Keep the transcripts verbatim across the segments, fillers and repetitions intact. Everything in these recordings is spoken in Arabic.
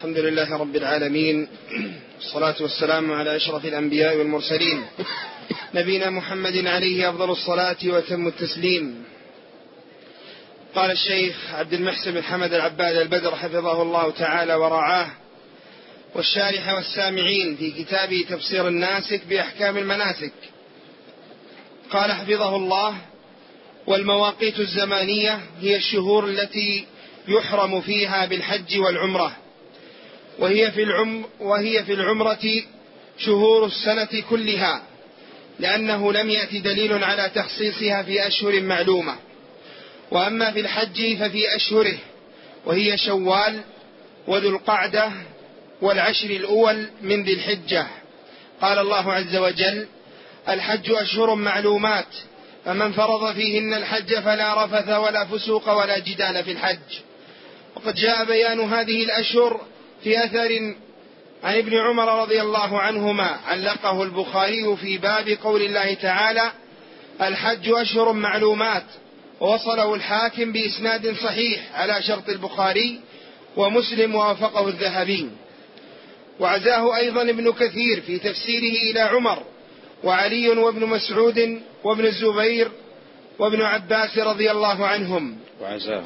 الحمد لله رب العالمين، والصلاة والسلام على أشرف الأنبياء والمرسلين، نبينا محمد عليه أفضل الصلاة وأتم التسليم. قال الشيخ عبد المحسن بن حمد العباد البدر حفظه الله تعالى ورعاه، والشارح والسامعين في كتابه تفسير الناسك بأحكام المناسك، قال حفظه الله: والمواقيت الزمانية هي الشهور التي يحرم فيها بالحج والعمرة، وهي في العمر وهي في العمرة شهور السنة كلها، لأنه لم يأتي دليل على تخصيصها في أشهر معلومة. وأما في الحج ففي أشهره، وهي شوال وذو القعدة والعشر الأول من ذي الحجة. قال الله عز وجل: الحج أشهر معلومات، فمن فرض فيهن الحج فلا رفث ولا فسوق ولا جدال في الحج. وقد جاء بيان هذه الأشهر في أثر عن ابن عمر رضي الله عنهما، علقه البخاري في باب قول الله تعالى: الحج أشهر معلومات، ووصله الحاكم بإسناد صحيح على شرط البخاري ومسلم ووافقه الذهبي. وعزاه أيضا ابن كثير في تفسيره إلى عمر وعلي وابن مسعود وابن الزبير وابن عباس رضي الله عنهم. وعزاه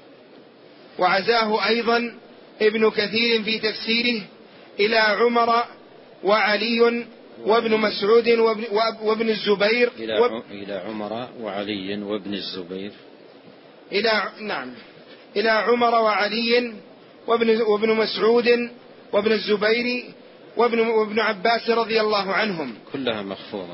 وعزاه أيضا ابن كثير في تفسيره إلى عمر وعلي وابن مسعود وابن الزبير إلى إلى عمر وعلي وابن الزبير إلى نعم إلى عمر وعلي وابن وابن مسعود وابن الزبير وابن وابن عباس رضي الله عنهم، كلها مخفوضة.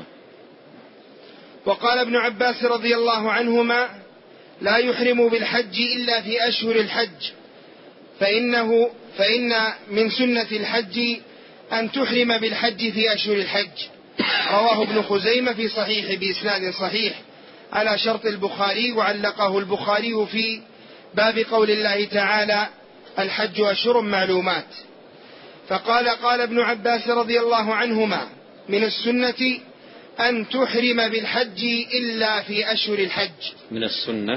وقال ابن عباس رضي الله عنهما: لا يحرم بالحج إلا في أشهر الحج، فإنه فإن من سنة الحج أن تحرم بالحج في أشهر الحج. رواه ابن خزيمة في صحيح بإسناد صحيح على شرط البخاري، وعلقه البخاري في باب قول الله تعالى: الحج أشهر معلومات. فقال قال ابن عباس رضي الله عنهما: من السنة أن تحرم بالحج إلا في أشهر الحج. من السنة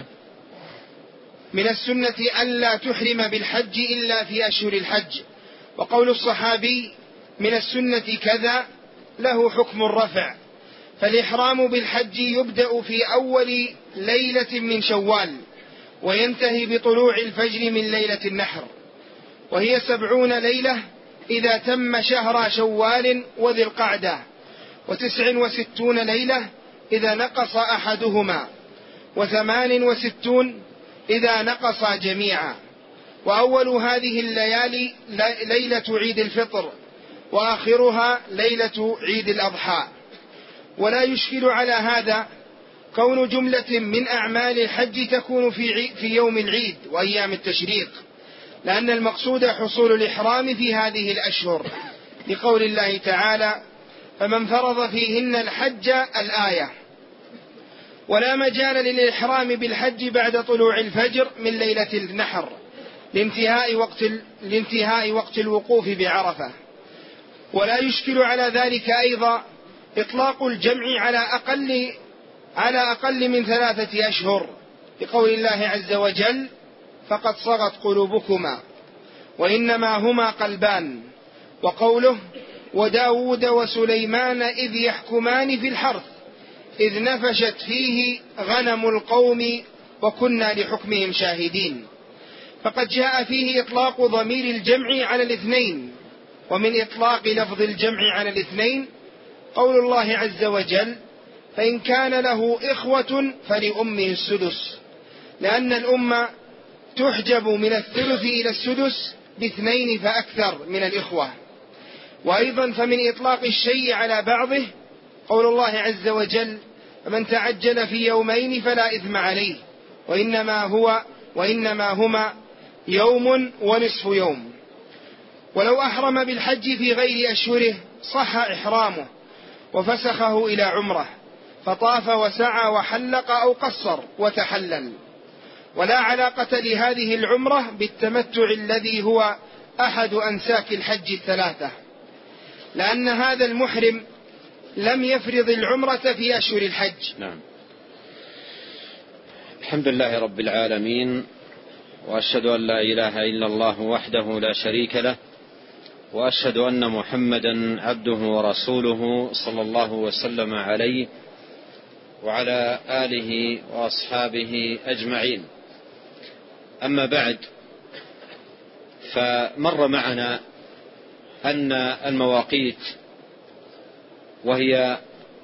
من السنة ألا تحرم بالحج إلا في أشهر الحج. وقول الصحابي من السنة كذا له حكم الرفع، فالإحرام بالحج يبدأ في أول ليلة من شوال، وينتهي بطلوع الفجر من ليلة النحر، وهي سبعون ليلة إذا تم شهر شوال وذي القعدة، وتسع وستون ليلة إذا نقص أحدهما، وثمان وستون إذا نقص جميعا. وأول هذه الليالي ليلة عيد الفطر، وآخرها ليلة عيد الأضحى. ولا يشكل على هذا كون جملة من أعمال الحج تكون في, في يوم العيد وأيام التشريق، لأن المقصود حصول الإحرام في هذه الأشهر، لقول الله تعالى: فمن فرض فيهن الحج الآية. ولا مجال للإحرام بالحج بعد طلوع الفجر من ليلة النحر لانتهاء وقت, لانتهاء وقت الوقوف بعرفة. ولا يشكل على ذلك أيضا إطلاق الجمع على أقل, على أقل من ثلاثة أشهر، بقول الله عز وجل: فقد صغت قلوبكما وإنما هما قلبان. وقوله: وداود وسليمان إذ يحكمان في الحرث إذ نفشت فيه غنم القوم وكنا لحكمهم شاهدين. فقد جاء فيه إطلاق ضمير الجمع على الاثنين. ومن إطلاق لفظ الجمع على الاثنين قول الله عز وجل: فإن كان له إخوة فلأمه السدس، لأن الأمة تحجب من الثلث إلى السدس باثنين فأكثر من الإخوة. وأيضا فمن إطلاق الشيء على بعضه قول الله عز وجل: فمن تعجل في يومين فلا إثم عليه وإنما هو وإنما هما يوم ونصف يوم. ولو أحرم بالحج في غير أشهره صح إحرامه وفسخه إلى عمره، فطاف وسعى وحلق أو قصر وتحلل. ولا علاقة لهذه العمرة بالتمتع الذي هو أحد أنساك الحج الثلاثة، لأن هذا المحرم لم يفرض العمرة في أشهر الحج. نعم. الحمد لله رب العالمين، وأشهد أن لا إله إلا الله وحده لا شريك له، وأشهد أن محمدا عبده ورسوله صلى الله وسلم عليه وعلى آله وأصحابه أجمعين. أما بعد، فمر معنا أن المواقيت وهي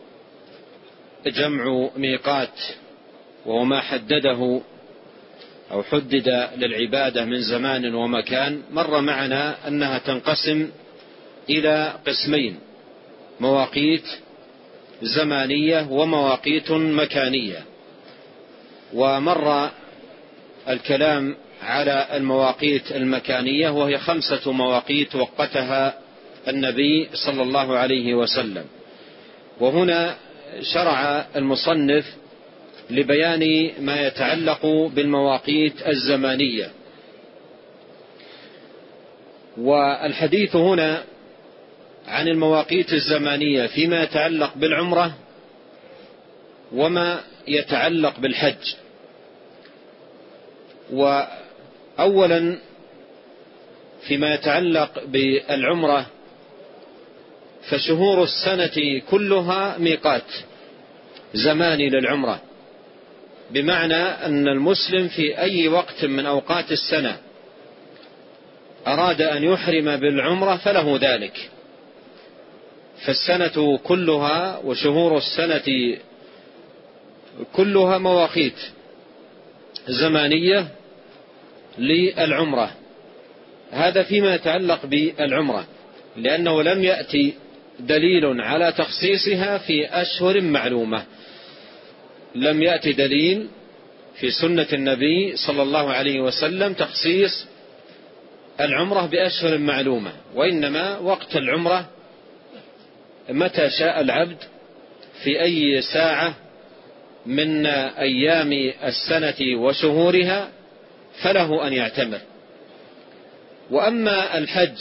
جمع ميقات، وهو ما حدده أو حدد للعبادة من زمان ومكان. مر معنا أنها تنقسم إلى قسمين: مواقيت زمانية ومواقيت مكانية. ومر الكلام على المواقيت المكانية، وهي خمسة مواقيت وقتها النبي صلى الله عليه وسلم. وهنا شرع المصنف لبيان ما يتعلق بالمواقيت الزمانية. والحديث هنا عن المواقيت الزمانية فيما يتعلق بالعمرة وما يتعلق بالحج. وأولا فيما يتعلق بالعمرة، فشهور السنة كلها ميقات زماني للعمرة، بمعنى أن المسلم في أي وقت من أوقات السنة أراد أن يحرم بالعمرة فله ذلك. فالسنة كلها وشهور السنة كلها مواقيت زمانية للعمرة. هذا فيما يتعلق بالعمرة، لأنه لم يأتي دليل على تخصيصها في أشهر معلومة. لم يأتي دليل في سنة النبي صلى الله عليه وسلم تخصيص العمرة بأشهر معلومة، وإنما وقت العمرة متى شاء العبد في أي ساعة من أيام السنة وشهورها فله أن يعتمر. وأما الحج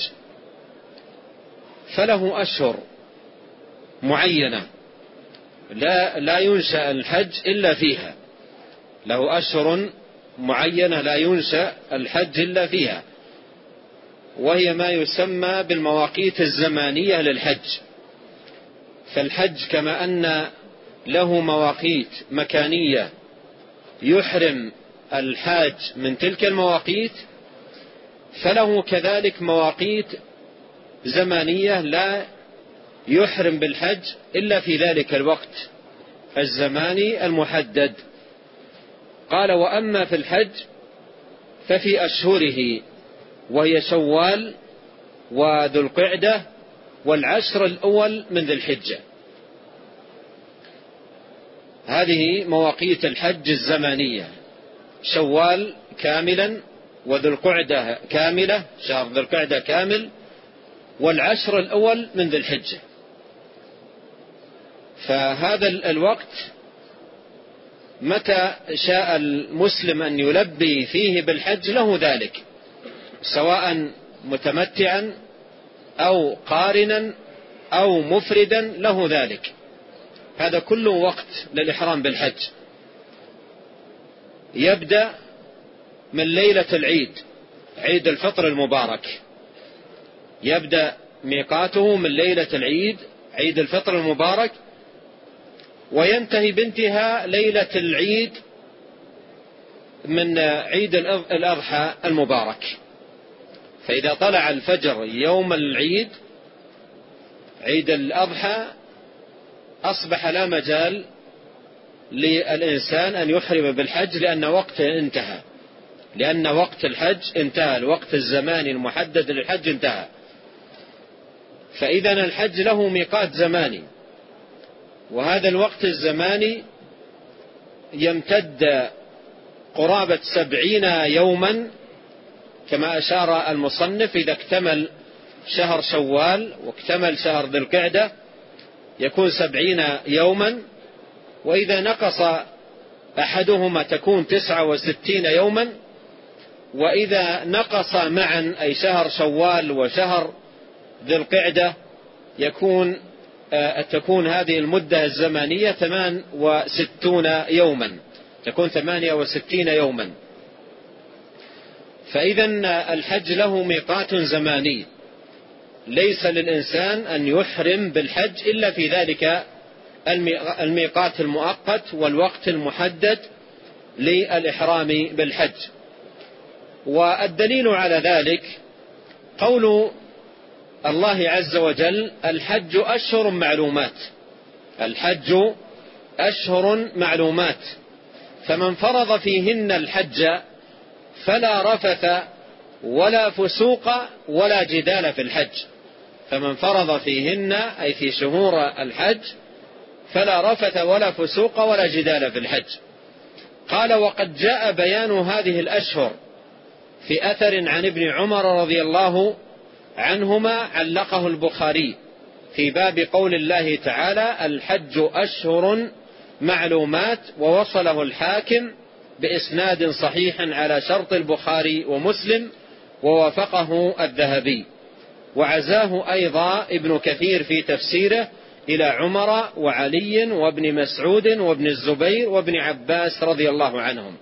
فله أشهر معينة لا, لا ينشأ الحج إلا فيها. له أشهر معينة لا ينشأ الحج إلا فيها، وهي ما يسمى بالمواقيت الزمانية للحج. فالحج كما أن له مواقيت مكانية يحرم الحاج من تلك المواقيت، فله كذلك مواقيت زمانية لا يحرم بالحج إلا في ذلك الوقت الزماني المحدد. قال: وأما في الحج ففي أشهره، وهي شوال وذو القعدة والعشر الأول من ذي الحجة. هذه مواقيت الحج الزمانية: شوال كاملا، وذو القعدة كاملة، شهر ذو القعدة كامل، والعشر الأول من ذي الحجة. فهذا الوقت متى شاء المسلم أن يلبي فيه بالحج له ذلك، سواء متمتعا أو قارنا أو مفردا له ذلك. هذا كله وقت للإحرام بالحج. يبدأ من ليلة العيد، عيد الفطر المبارك، يبدأ ميقاته من ليلة العيد، عيد الفطر المبارك، وينتهي بانتهاء ليلة العيد من عيد الأضحى المبارك. فإذا طلع الفجر يوم العيد، عيد الأضحى، أصبح لا مجال للإنسان أن يحرم بالحج، لأن وقته انتهى، لأن وقت الحج انتهى، الوقت الزماني المحدد للحج انتهى. فإذا الحج له ميقات زماني، وهذا الوقت الزماني يمتد قرابة سبعين يوما، كما أشار المصنف. إذا اكتمل شهر شوال واكتمل شهر ذي القعدة يكون سبعين يوما، وإذا نقص أحدهما تكون تسعة وستين يوما، وإذا نقص معا أي شهر شوال وشهر ذي القعدة يكون تكون هذه المدة الزمانية ثمان وستون يوما، تكون ثمانية وستين يوما. فإذا الحج له ميقات زماني ليس للإنسان أن يحرم بالحج إلا في ذلك الميقات المؤقت والوقت المحدد للإحرام بالحج. والدليل على ذلك قول الله عز وجل: الحج أشهر معلومات. الحج أشهر معلومات، فمن فرض فيهن الحج فلا رفث ولا فسوق ولا جدال في الحج. فمن فرض فيهن أي في شهور الحج فلا رفث ولا فسوق ولا جدال في الحج. قال: وقد جاء بيان هذه الأشهر في أثر عن ابن عمر رضي الله عنهما علقه البخاري في باب قول الله تعالى: الحج أشهر معلومات، ووصله الحاكم بإسناد صحيح على شرط البخاري ومسلم، ووافقه الذهبي، وعزاه أيضا ابن كثير في تفسيره إلى عمر وعلي وابن مسعود وابن الزبير وابن عباس رضي الله عنهم.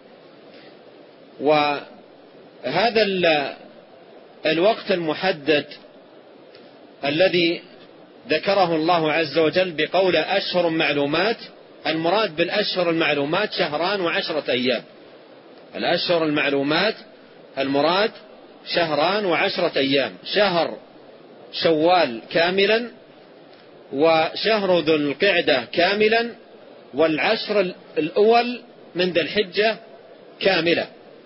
وهذا الوقت المحدد الذي ذكره الله عز وجل بقول أشهر معلومات، المراد بالأشهر المعلومات شهران وعشرة أيام. الأشهر المعلومات المراد شهران وعشرة أيام: شهر شوال كاملا، وشهر ذو القعدة كاملا، والعشر الأول من ذي الحجة كاملة.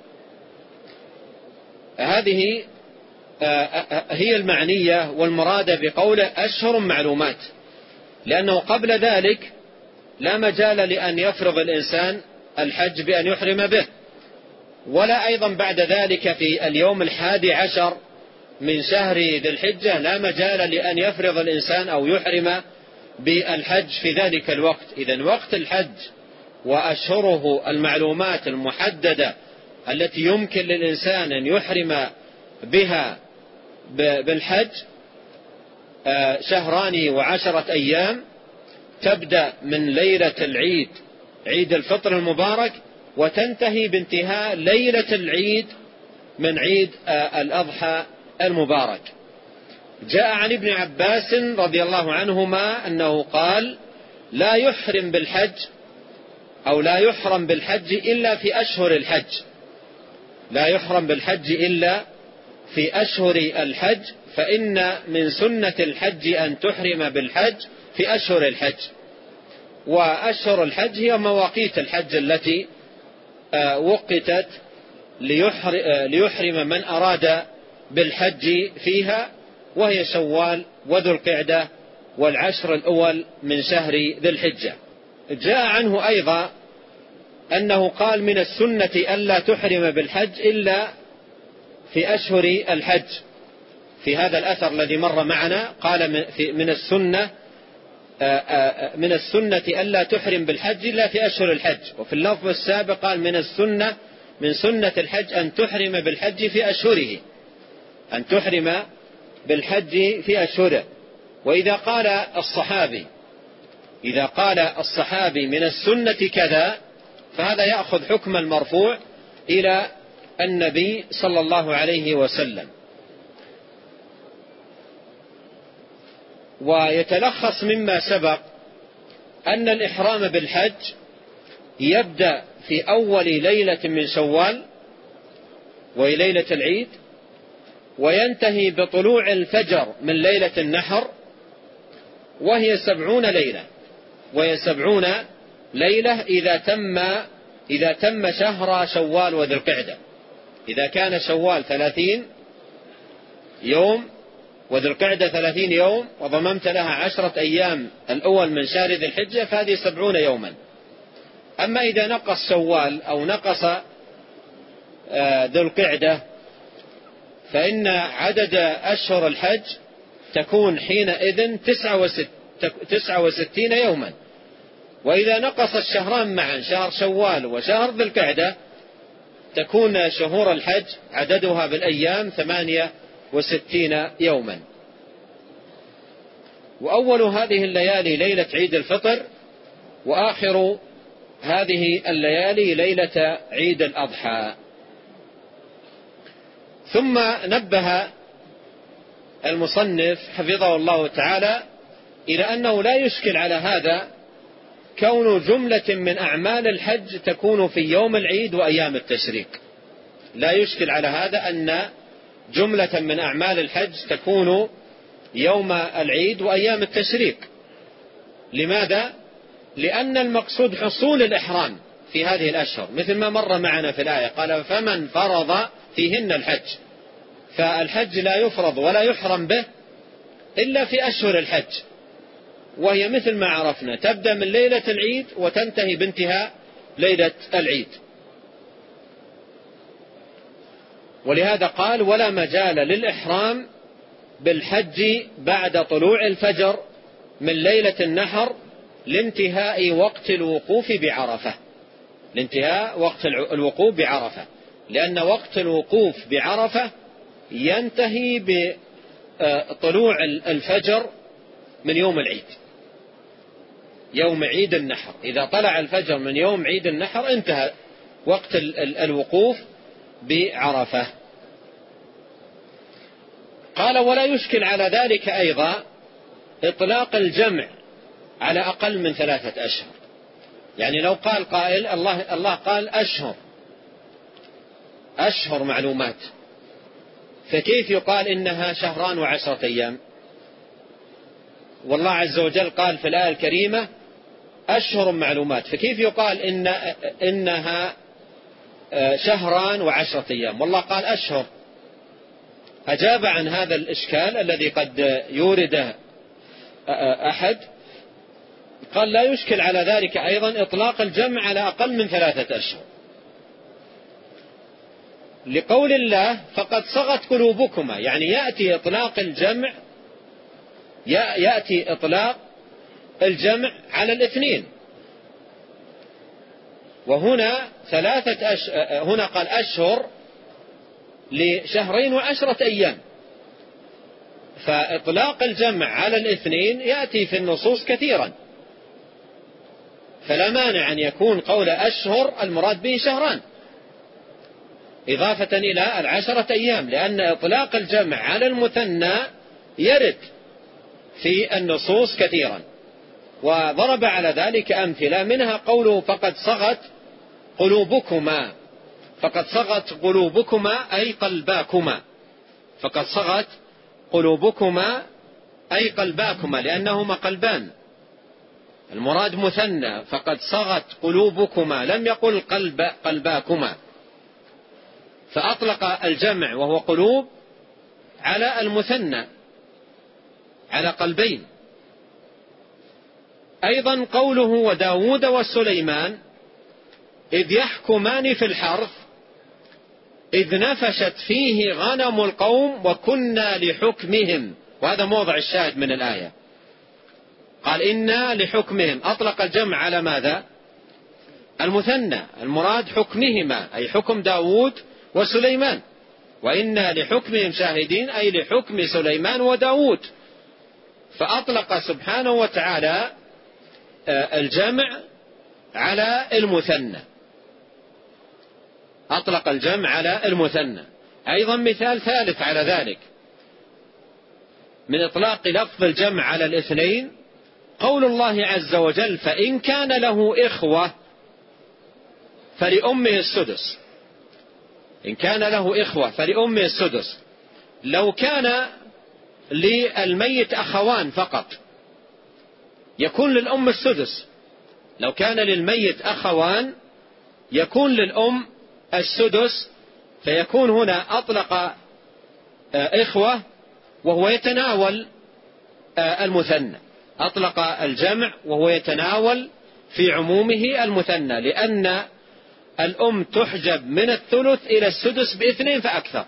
هذه هي المعنية والمرادة بقوله أشهر معلومات، لأنه قبل ذلك لا مجال لأن يفرض الإنسان الحج بأن يحرم به، ولا أيضا بعد ذلك في اليوم الحادي عشر من شهر ذي الحجة لا مجال لأن يفرض الإنسان أو يحرم بالحج في ذلك الوقت. إذن وقت الحج وأشهره المعلومات المحددة التي يمكن للإنسان أن يحرم بها بالحج شهران وعشرة أيام، تبدأ من ليلة العيد عيد الفطر المبارك، وتنتهي بانتهاء ليلة العيد من عيد الأضحى المبارك. جاء عن ابن عباس رضي الله عنهما أنه قال: لا يحرم بالحج أو لا يحرم بالحج إلا في أشهر الحج. لا يحرم بالحج إلا في أشهر الحج، فإن من سنة الحج أن تحرم بالحج في أشهر الحج. وأشهر الحج هي مواقيت الحج التي وقتت ليحرم من أراد بالحج فيها، وهي شوال وذو القعدة والعشر الأول من شهر ذي الحجة. جاء عنه أيضا أنه قال: من السنة ألا تحرم بالحج إلا في أشهر الحج. في هذا الأثر الذي مر معنا قال: من السنة من السنة ألا تحرم بالحج إلا في أشهر الحج. وفي اللفظ السابق قال: من السنة من سنة الحج أن تحرم بالحج في أشهره، أن تحرم بالحج في أشهره. وإذا قال الصحابي إذا قال الصحابي من السنة كذا، فهذا يأخذ حكم المرفوع إلى النبي صلى الله عليه وسلم. ويتلخص مما سبق أن الإحرام بالحج يبدأ في أول ليلة من شوال وهي ليلة العيد، وينتهي بطلوع الفجر من ليلة النحر، وهي سبعون ليلة وهي سبعون ليلة إذا تم إذا تم شهر شوال وذي القعدة. إذا كان شوال ثلاثين يوم وذي القعدة ثلاثين يوم وضممت لها عشرة أيام الأول من شهر ذي الحجة فهذه سبعون يوما. أما إذا نقص شوال أو نقص ذو القعدة فإن عدد أشهر الحج تكون حينئذ تسعة وستين يوما. وإذا نقص الشهران معا شهر شوال وشهر ذي القعدة تكون شهور الحج عددها بالأيام ثمانية وستين يوما. وأول هذه الليالي ليلة عيد الفطر، وآخر هذه الليالي ليلة عيد الأضحى. ثم نبه المصنف حفظه الله تعالى إلى أنه لا يشكل على هذا كون جملة من أعمال الحج تكون في يوم العيد وأيام التشريق. لا يشكل على هذا أن جملة من أعمال الحج تكون يوم العيد وأيام التشريق. لماذا؟ لأن المقصود حصول الإحرام في هذه الأشهر، مثل ما مر معنا في الآية، قال فمن فرض فيهن الحج. فالحج لا يفرض ولا يحرم به إلا في أشهر الحج، وهي مثل ما عرفنا تبدأ من ليلة العيد وتنتهي بانتهاء ليلة العيد. ولهذا قال ولا مجال للإحرام بالحج بعد طلوع الفجر من ليلة النحر لانتهاء وقت الوقوف بعرفة. لانتهاء وقت الوقوف بعرفة، لأن وقت الوقوف بعرفة ينتهي بطلوع الفجر من يوم العيد، يوم عيد النحر. إذا طلع الفجر من يوم عيد النحر انتهى وقت الوقوف بعرفة. قال ولا يشكل على ذلك أيضا إطلاق الجمع على أقل من ثلاثة أشهر. يعني لو قال قائل الله, الله قال أشهر أشهر معلومات، فكيف يقال إنها شهران وعشرة أيام؟ والله عز وجل قال في الآية الكريمة أشهر معلومات، فكيف يقال إن إنها شهران وعشرة أيام والله قال أشهر؟ أجاب عن هذا الإشكال الذي قد يورده أحد، قال لا يشكل على ذلك أيضا إطلاق الجمع على أقل من ثلاثة أشهر، لقول الله فقد صغت قلوبكما. يعني يأتي إطلاق الجمع يأتي إطلاق الجمع على الاثنين، وهنا ثلاثة أش... هنا قال أشهر لشهرين وعشرة أيام، فإطلاق الجمع على الاثنين يأتي في النصوص كثيرا، فلا مانع أن يكون قول أشهر المراد به شهران إضافة إلى العشرة أيام، لأن إطلاق الجمع على المثنى يرد في النصوص كثيرا. وضرب على ذلك أمثلة، منها قوله فقد صغت قلوبكما. فقد صغت قلوبكما أي قلباكما، فقد صغت قلوبكما أي قلباكما، لأنهما قلبان، المراد مثنى. فقد صغت قلوبكما، لم يقل قلب قلباكما، فأطلق الجمع وهو قلوب على المثنى على قلبين. أيضا قوله وداود وسليمان إذ يحكمان في الحرث إذ نفشت فيه غنم القوم وكنا لحكمهم، وهذا موضع الشاهد من الآية. قال إنا لحكمهم، أطلق الجمع على ماذا؟ المثنى، المراد حكمهما أي حكم داود وسليمان، وإنا لحكمهم شاهدين أي لحكم سليمان وداود. فأطلق سبحانه وتعالى الجمع على المثنى، أطلق الجمع على المثنى. أيضا مثال ثالث على ذلك من إطلاق لفظ الجمع على الاثنين قول الله عز وجل فإن كان له إخوة فلأمه السدس. إن كان له إخوة فلأمه السدس. لو كان للميت أخوان فقط يكون للأم السدس، لو كان للميت أخوان يكون للأم السدس، فيكون هنا أطلق إخوة وهو يتناول المثنى، أطلق الجمع وهو يتناول في عمومه المثنى، لأن الأم تحجب من الثلث إلى السدس باثنين فأكثر.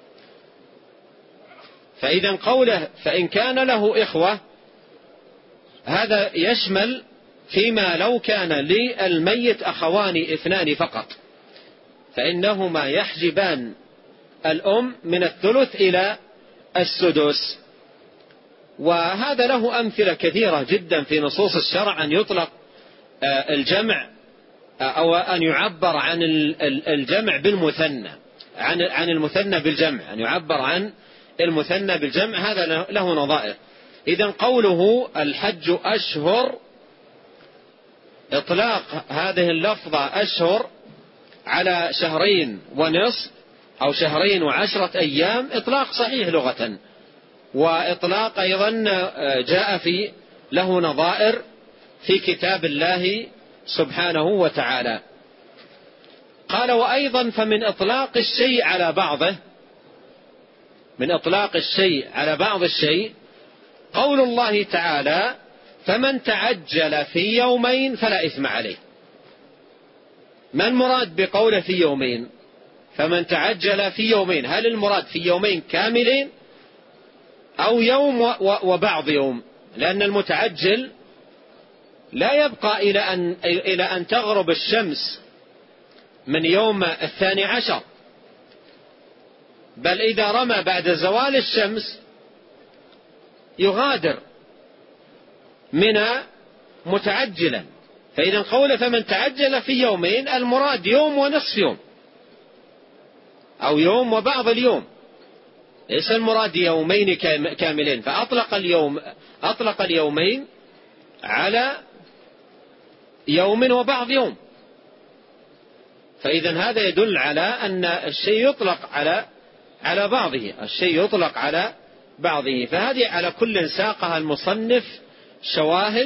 فإذا قوله فإن كان له إخوة هذا يشمل فيما لو كان للميت أخوان اثنان فقط، فإنهما يحجبان الأم من الثلث إلى السدس. وهذا له أمثلة كثيرة جدا في نصوص الشرع أن يطلق الجمع أو أن يعبر عن الجمع بالمثنى، عن عن المثنى بالجمع، أن يعبر عن المثنى بالجمع هذا له نظائر. إذن قوله الحج أشهر، إطلاق هذه اللفظة أشهر على شهرين ونصف أو شهرين وعشرة أيام إطلاق صحيح لغة، وإطلاق أيضا جاء في له نظائر في كتاب الله سبحانه وتعالى. قال وأيضا فمن إطلاق الشيء على بعضه، من إطلاق الشيء على بعض الشيء قول الله تعالى فمن تعجل في يومين فلا إثم عليه. ما المراد بقوله في يومين؟ فمن تعجل في يومين، هل المراد في يومين كاملين أو يوم وبعض يوم؟ لأن المتعجل لا يبقى إلى أن, إلى أن تغرب الشمس من يوم الثاني عشر، بل إذا رمى بعد زوال الشمس يغادر منى متعجلا. فإذا قول فمن تعجل في يومين المراد يوم ونصف يوم أو يوم وبعض اليوم، ليس المراد يومين كاملين. فأطلق اليوم أطلق اليومين على يوم وبعض يوم. فإذا هذا يدل على أن الشيء يطلق على على بعضه، الشيء يطلق على بعضه. فهذه على كل ساقها المصنف شواهد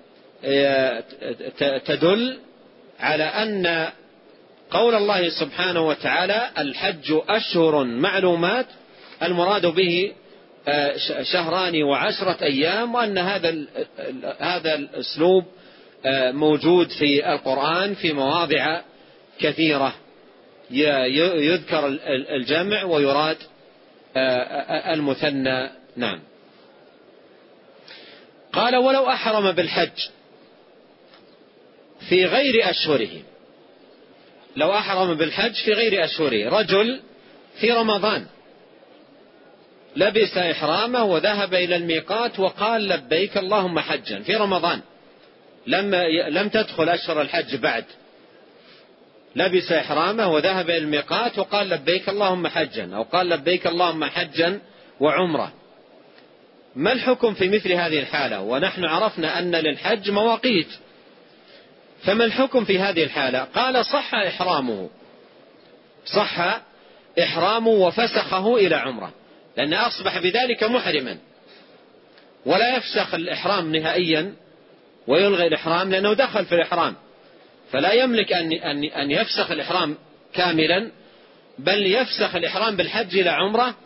تدل على أن قول الله سبحانه وتعالى الحج أشهر معلومات المراد به شهران وعشرة أيام، وأن هذا هذا الأسلوب موجود في القرآن في مواضع كثيرة يذكر الجمع ويراد المثنى. نعم. قال ولو أحرم بالحج في غير أشهره، لو أحرم بالحج في غير أشهره، رجل في رمضان لبس إحرامه وذهب إلى الميقات وقال لبيك اللهم حجا في رمضان، لم لم تدخل أشهر الحج بعد، لبس إحرامه وذهب إلى الميقات وقال لبيك اللهم حجا أو قال لبيك اللهم حجا وعمرة، ما الحكم في مثل هذه الحالة؟ ونحن عرفنا أن للحج مواقيت، فما الحكم في هذه الحالة؟ قال صح إحرامه، صح إحرامه وفسخه إلى عمرة، لأن أصبح بذلك محرما، ولا يفسخ الإحرام نهائيا ويلغي الإحرام لأنه دخل في الإحرام، فلا يملك أن أن يفسخ الإحرام كاملا، بل يفسخ الإحرام بالحج إلى عمرة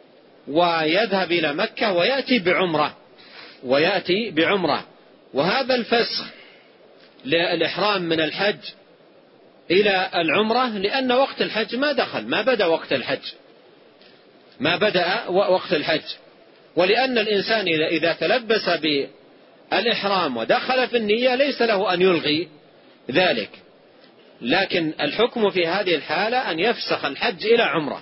ويذهب إلى مكة ويأتي بعمرة ويأتي بعمرة وهذا الفسخ للإحرام من الحج إلى العمرة لأن وقت الحج ما دخل، ما بدأ وقت الحج، ما بدأ وقت الحج، ولأن الإنسان إذا تلبس بالإحرام ودخل في النية ليس له أن يلغي ذلك، لكن الحكم في هذه الحالة أن يفسخ الحج إلى عمرة.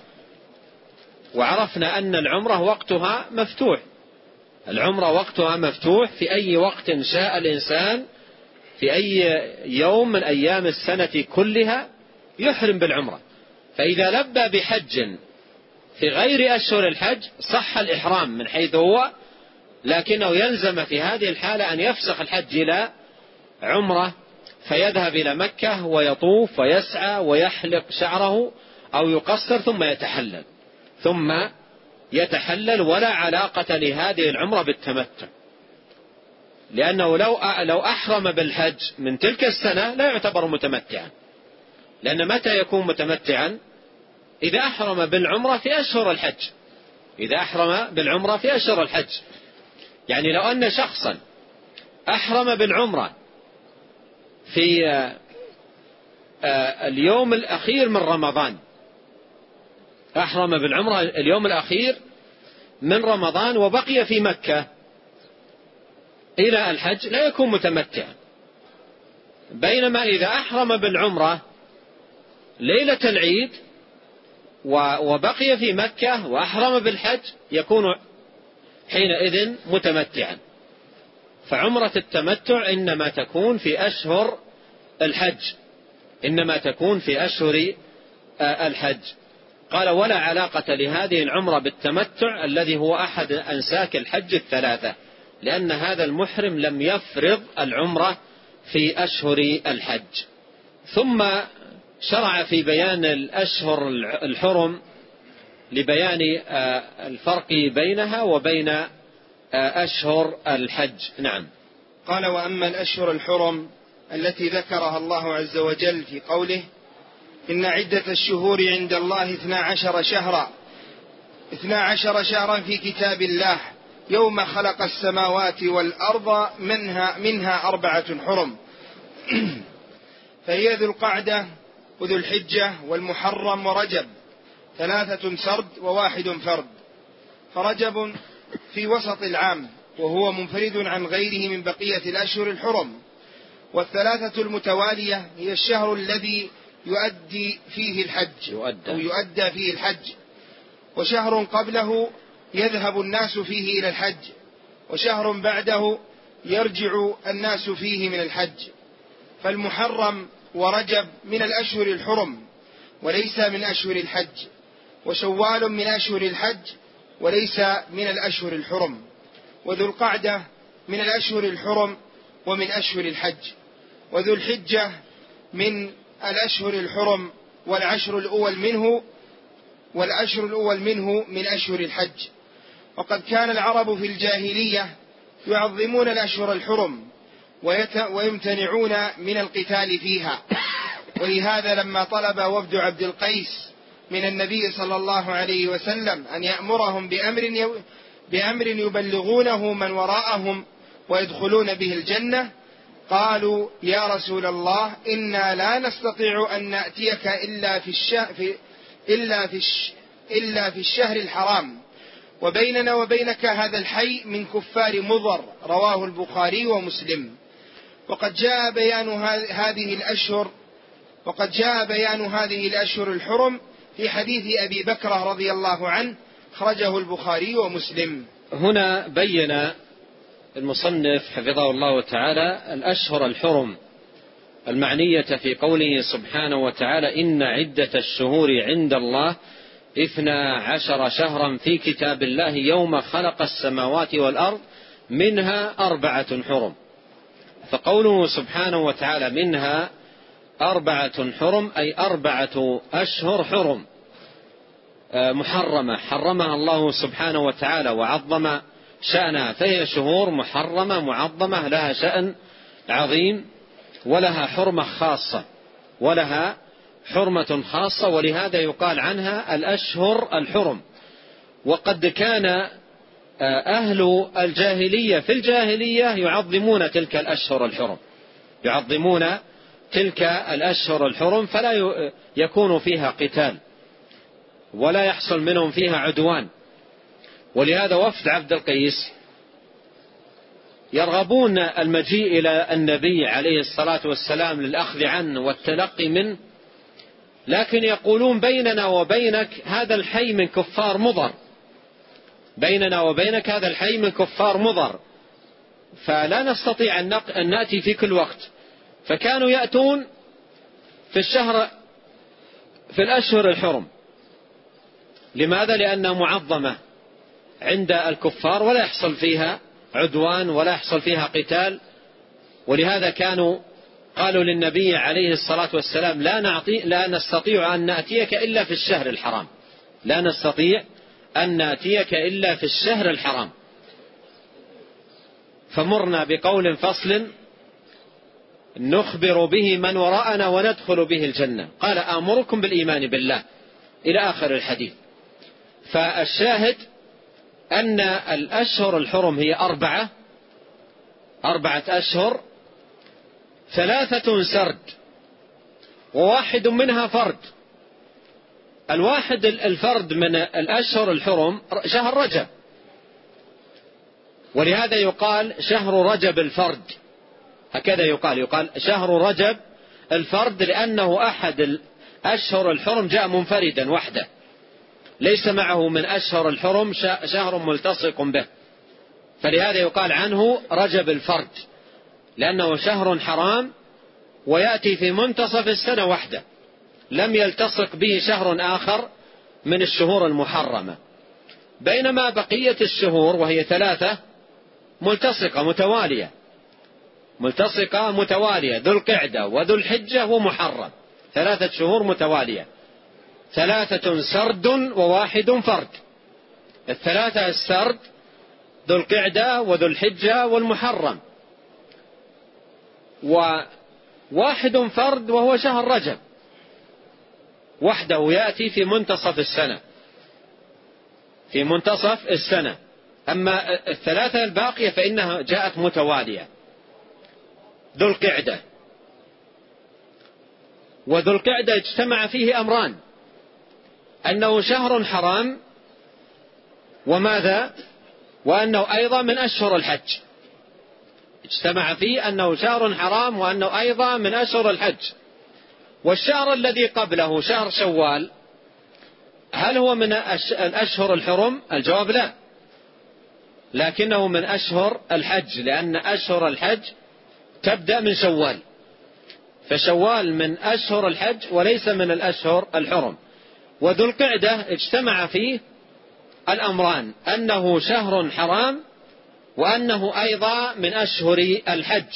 وعرفنا أن العمرة وقتها مفتوح، العمرة وقتها مفتوح في أي وقت شاء الإنسان في أي يوم من أيام السنة كلها يحرم بالعمرة. فإذا لبى بحج في غير أشهر الحج صح الإحرام من حيث هو، لكنه يلزم في هذه الحالة أن يفسخ الحج إلى عمرة، فيذهب إلى مكة ويطوف ويسعى ويحلق شعره أو يقصر ثم يتحلل ثم يتحلل ولا علاقة لهذه العمرة بالتمتع، لأنه لو لو أحرم بالحج من تلك السنة لا يعتبر متمتعا، لأن متى يكون متمتعا؟ إذا أحرم بالعمرة في أشهر الحج، إذا أحرم بالعمرة في أشهر الحج. يعني لو أن شخصا أحرم بالعمرة في اليوم الأخير من رمضان، أحرم بالعمرة اليوم الأخير من رمضان وبقي في مكة إلى الحج لا يكون متمتعا، بينما إذا أحرم بالعمرة ليلة العيد وبقي في مكة وأحرم بالحج يكون حينئذ متمتعا. فعمرة التمتع إنما تكون في أشهر الحج، إنما تكون في أشهر الحج. قال ولا علاقة لهذه العمرة بالتمتع الذي هو أحد أنساك الحج الثلاثة، لأن هذا المحرم لم يفرض العمرة في أشهر الحج. ثم شرع في بيان الأشهر الحرم لبيان الفرق بينها وبين أشهر الحج. نعم. قال وأما الأشهر الحرم التي ذكرها الله عز وجل في قوله إن عدة الشهور عند الله اثنا عشر شهرا اثنا عشر شهرا في كتاب الله يوم خلق السماوات والأرض منها, منها أربعة حرم فهي ذو القعدة وذو الحجة والمحرم ورجب، ثلاثة سرد وواحد فرد. فرجب في وسط العام وهو منفرد عن غيره من بقية الأشهر الحرم. والثلاثة المتوالية هي الشهر الذي يؤدي فيه الحج يؤدى. أو يؤدى فيه الحج، وشهر قبله يذهب الناس فيه إلى الحج، وشهر بعده يرجع الناس فيه من الحج. فالمحرم ورجب من الأشهر الحرم وليس من أشهر الحج، وشوال من أشهر الحج وليس من الأشهر الحرم، وذو القعدة من الأشهر الحرم ومن أشهر الحج، وذو الحجة من الأشهر الحرم والعشر الأول منه والأشهر الأول منه من أشهر الحج. وقد كان العرب في الجاهلية يعظمون الأشهر الحرم ويمتنعون من القتال فيها، ولهذا لما طلب وفد عبد القيس من النبي صلى الله عليه وسلم أن يأمرهم بأمر, بأمر يبلغونه من وراءهم ويدخلون به الجنة، قالوا يا رسول الله إنا لا نستطيع أن نأتيك إلا في الشهر, في إلا في الش إلا في الشهر الحرام، وبيننا وبينك هذا الحي من كفار مضر. رواه البخاري ومسلم. وقد جاء بيان هذه الأشهر وقد جاء بيان هذه الأشهر الحرم في حديث أبي بكر رضي الله عنه خرجه البخاري ومسلم. هنا بين المصنف حفظه الله تعالى الأشهر الحرم المعنية في قوله سبحانه وتعالى إن عدة الشهور عند الله اثنا عشر شهرا في كتاب الله يوم خلق السماوات والأرض منها أربعة حرم. فقوله سبحانه وتعالى منها أربعة حرم أي أربعة أشهر حرم محرمة حرمها الله سبحانه وتعالى وعظم شأنها، فهي شهور محرمة معظمة لها شأن عظيم ولها حرمة خاصة ولها حرمة خاصة ولهذا يقال عنها الأشهر الحرم. وقد كان أهل الجاهلية في الجاهلية يعظمون تلك الأشهر الحرم يعظمون تلك الأشهر الحرم فلا يكون فيها قتال ولا يحصل منهم فيها عدوان. ولهذا وفد عبد القيس يرغبون المجيء إلى النبي عليه الصلاة والسلام للأخذ عنه والتلقي منه، لكن يقولون بيننا وبينك هذا الحي من كفار مضر بيننا وبينك هذا الحي من كفار مضر فلا نستطيع أن نأتي في كل وقت. فكانوا يأتون في الشهر في الأشهر الحرم. لماذا؟ لأنها معظمة عند الكفار ولا يحصل فيها عدوان ولا يحصل فيها قتال. ولهذا كانوا قالوا للنبي عليه الصلاة والسلام لا نعطي لا نستطيع أن نأتيك إلا في الشهر الحرام لا نستطيع أن نأتيك إلا في الشهر الحرام فمرنا بقول فصل نخبر به من وراءنا وندخل به الجنة. قال آمركم بالإيمان بالله إلى آخر الحديث. فالشاهد أن الأشهر الحرم هي أربعة أربعة أشهر، ثلاثة سرد وواحد منها فرد. الواحد الفرد من الأشهر الحرم شهر رجب، ولهذا يقال شهر رجب الفرد، هكذا يقال يقال شهر رجب الفرد لأنه أحد الأشهر الحرم جاء منفردا وحده ليس معه من أشهر الحرم شهر ملتصق به، فلهذا يقال عنه رجب الفرد لأنه شهر حرام ويأتي في منتصف السنة وحده لم يلتصق به شهر آخر من الشهور المحرمة، بينما بقية الشهور وهي ثلاثة ملتصقة متوالية ملتصقة متوالية ذو القعدة وذو الحجة ومحرم، ثلاثة شهور متوالية، ثلاثة سرد وواحد فرد. الثلاثة السرد ذو القعدة وذو الحجة والمحرم، وواحد فرد وهو شهر رجب وحده يأتي في منتصف السنة في منتصف السنة أما الثلاثة الباقية فإنها جاءت متوالية. ذو القعدة وذو القعدة اجتمع فيه أمران: أنه شهر حرام، وماذا؟ وأنه أيضا من أشهر الحج. اجتمع فيه أنه شهر حرام وأنه أيضا من أشهر الحج. والشهر الذي قبله شهر شوال هل هو من الأشهر الحرم؟ الجواب لا، لكنه من أشهر الحج، لأن أشهر الحج تبدأ من شوال، فشوال من أشهر الحج وليس من الأشهر الحرم. وذو القعدة اجتمع فيه الأمران: أنه شهر حرام وأنه أيضا من أشهر الحج.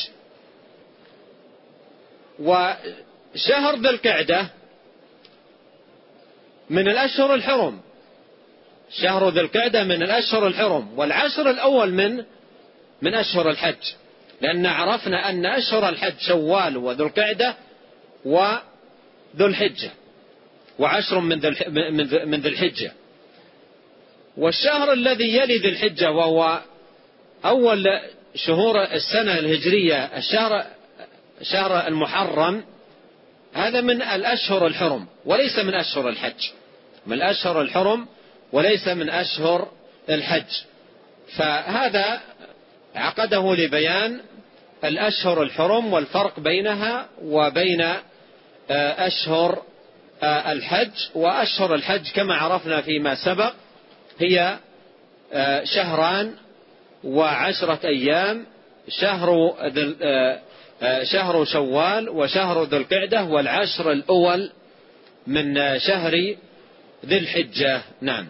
وشهر ذو القعدة من الأشهر الحرم، شهر ذو القعدة من الأشهر الحرم، والعشر الأول من من أشهر الحج، لأن عرفنا أن أشهر الحج شوال وذو القعدة وذو الحجة، وعشر من ذو الحجة. والشهر الذي يلي ذي الحجة وهو أول شهور السنة الهجرية، الشهر شهر المحرم، هذا من الأشهر الحرم وليس من أشهر الحج، من الأشهر الحرم وليس من أشهر الحج. فهذا عقده لبيان الأشهر الحرم والفرق بينها وبين أشهر الحج. وأشهر الحج كما عرفنا فيما سبق هي شهران وعشرة أيام: شهر شهر شوال وشهر ذو القعدة والعشر الأول من شهر ذي الحجة. نعم.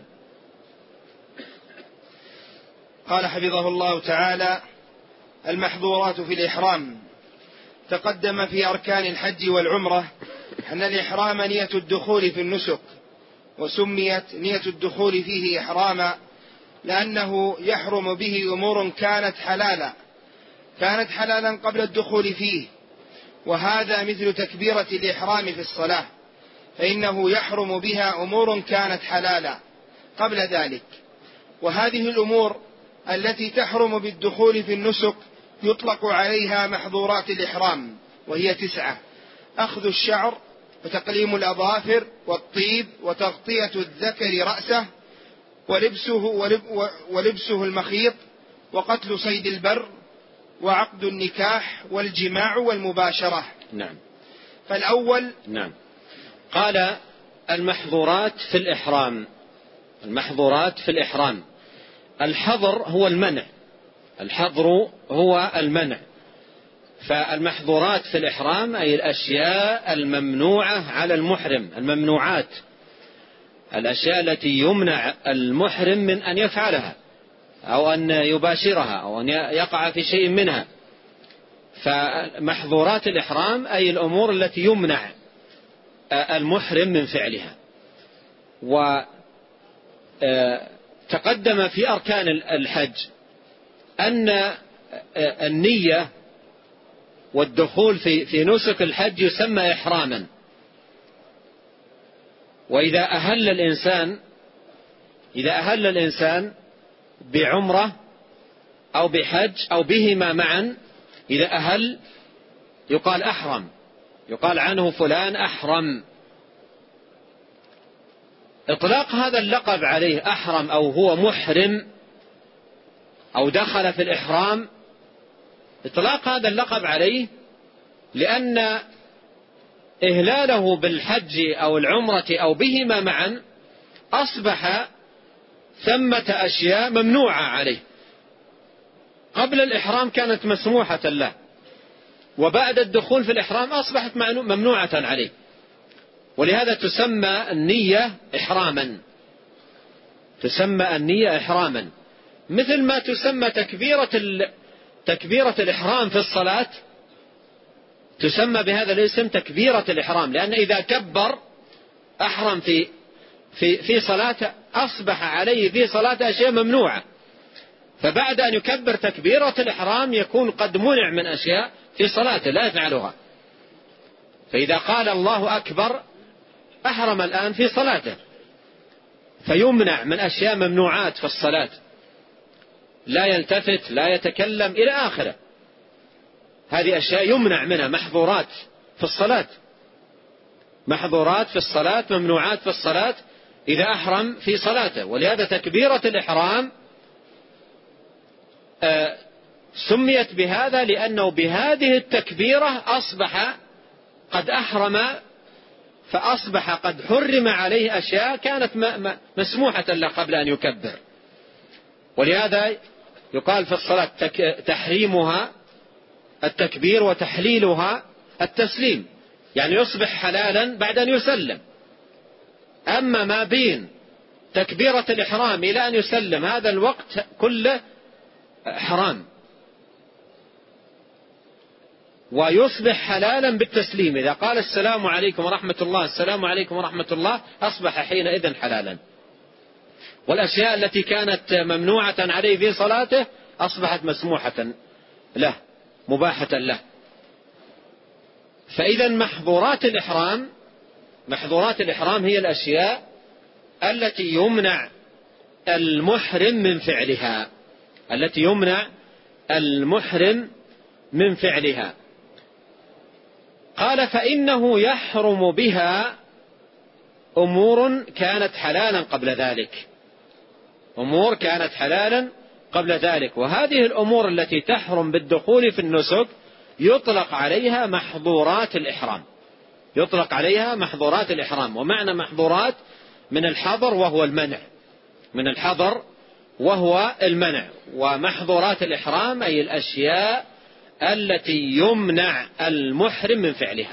قال حفظه الله تعالى: المحظورات في الإحرام. تقدم في أركان الحج والعمرة أن الإحرام نية الدخول في النسك، وسميت نية الدخول فيه إحراما لأنه يحرم به أمور كانت حلالا كانت حلالا قبل الدخول فيه، وهذا مثل تكبيرة الإحرام في الصلاة، فإنه يحرم بها أمور كانت حلالا قبل ذلك. وهذه الأمور التي تحرم بالدخول في النسك يطلق عليها محظورات الإحرام، وهي تسعة: أخذ الشعر، وتقليم الأظافر، والطيب، وتغطية الذكر رأسه، ولبسه, ولب ولبسه المخيط، وقتل صيد البر، وعقد النكاح، والجماع، والمباشرة. نعم. فالأول نعم. قال: المحظورات في الإحرام. المحظورات في الإحرام، الحظر هو المنع، الحظر هو المنع. فالمحظورات في الإحرام أي الأشياء الممنوعة على المحرم، الممنوعات، الأشياء التي يمنع المحرم من أن يفعلها أو أن يباشرها أو أن يقع في شيء منها. فمحظورات الإحرام أي الأمور التي يمنع المحرم من فعلها. وتقدم في أركان الحج أن النية والدخول في في نسك الحج يسمى إحراما. وإذا أهل الإنسان إذا أهل الإنسان بعمرة أو بحج أو بهما معا، إذا أهل يقال أحرم، يقال عنه فلان أحرم. إطلاق هذا اللقب عليه أحرم أو هو محرم أو دخل في الإحرام، إطلاق هذا اللقب عليه لأن إهلاله بالحج أو العمرة أو بهما معا أصبح ثمة أشياء ممنوعة عليه. قبل الإحرام كانت مسموحة له، وبعد الدخول في الإحرام أصبحت ممنوعة عليه، ولهذا تسمى النية إحراما. تسمى النية إحراما، مثل ما تسمى تكبيرة تكبيرة الإحرام في الصلاة تسمى بهذا الاسم تكبيرة الإحرام، لأن إذا كبر أحرم في في في صلاته أصبح عليه في صلاته أشياء ممنوعة، فبعد أن يكبر تكبيرة الإحرام يكون قد منع من أشياء في صلاته لا يفعلها. فإذا قال الله أكبر أحرم الآن في صلاته، فيمنع من أشياء ممنوعات في الصلاة، لا يلتفت لا يتكلم إلى آخره، هذه أشياء يمنع منها، محظورات في الصلاة، محظورات في الصلاة، ممنوعات في الصلاة إذا أحرم في صلاته. ولهذا تكبيرة الإحرام آه سميت بهذا لأنه بهذه التكبيرة أصبح قد أحرم، فأصبح قد حرم عليه أشياء كانت مسموحة له قبل أن يكبر. ولهذا يقال في الصلاة تحريمها التكبير وتحليلها التسليم، يعني يصبح حلالا بعد أن يسلم. أما ما بين تكبيرة الإحرام إلى أن يسلم هذا الوقت كله حرام، ويصبح حلالا بالتسليم. إذا قال السلام عليكم ورحمة الله السلام عليكم ورحمة الله أصبح حينئذ حلالا، والأشياء التي كانت ممنوعة عليه في صلاته أصبحت مسموحة له مباحة له. فإذا محظورات الإحرام محظورات الإحرام هي الأشياء التي يمنع المحرم من فعلها التي يمنع المحرم من فعلها. قال فإنه يحرم بها أمور كانت حلالا قبل ذلك، أمور كانت حلالا قبل ذلك، وهذه الأمور التي تحرم بالدخول في النسك يطلق عليها محظورات الإحرام، يطلق عليها محظورات الإحرام. ومعنى محظورات من الحظر وهو المنع، من الحظر وهو المنع. ومحظورات الإحرام أي الأشياء التي يمنع المحرم من فعلها،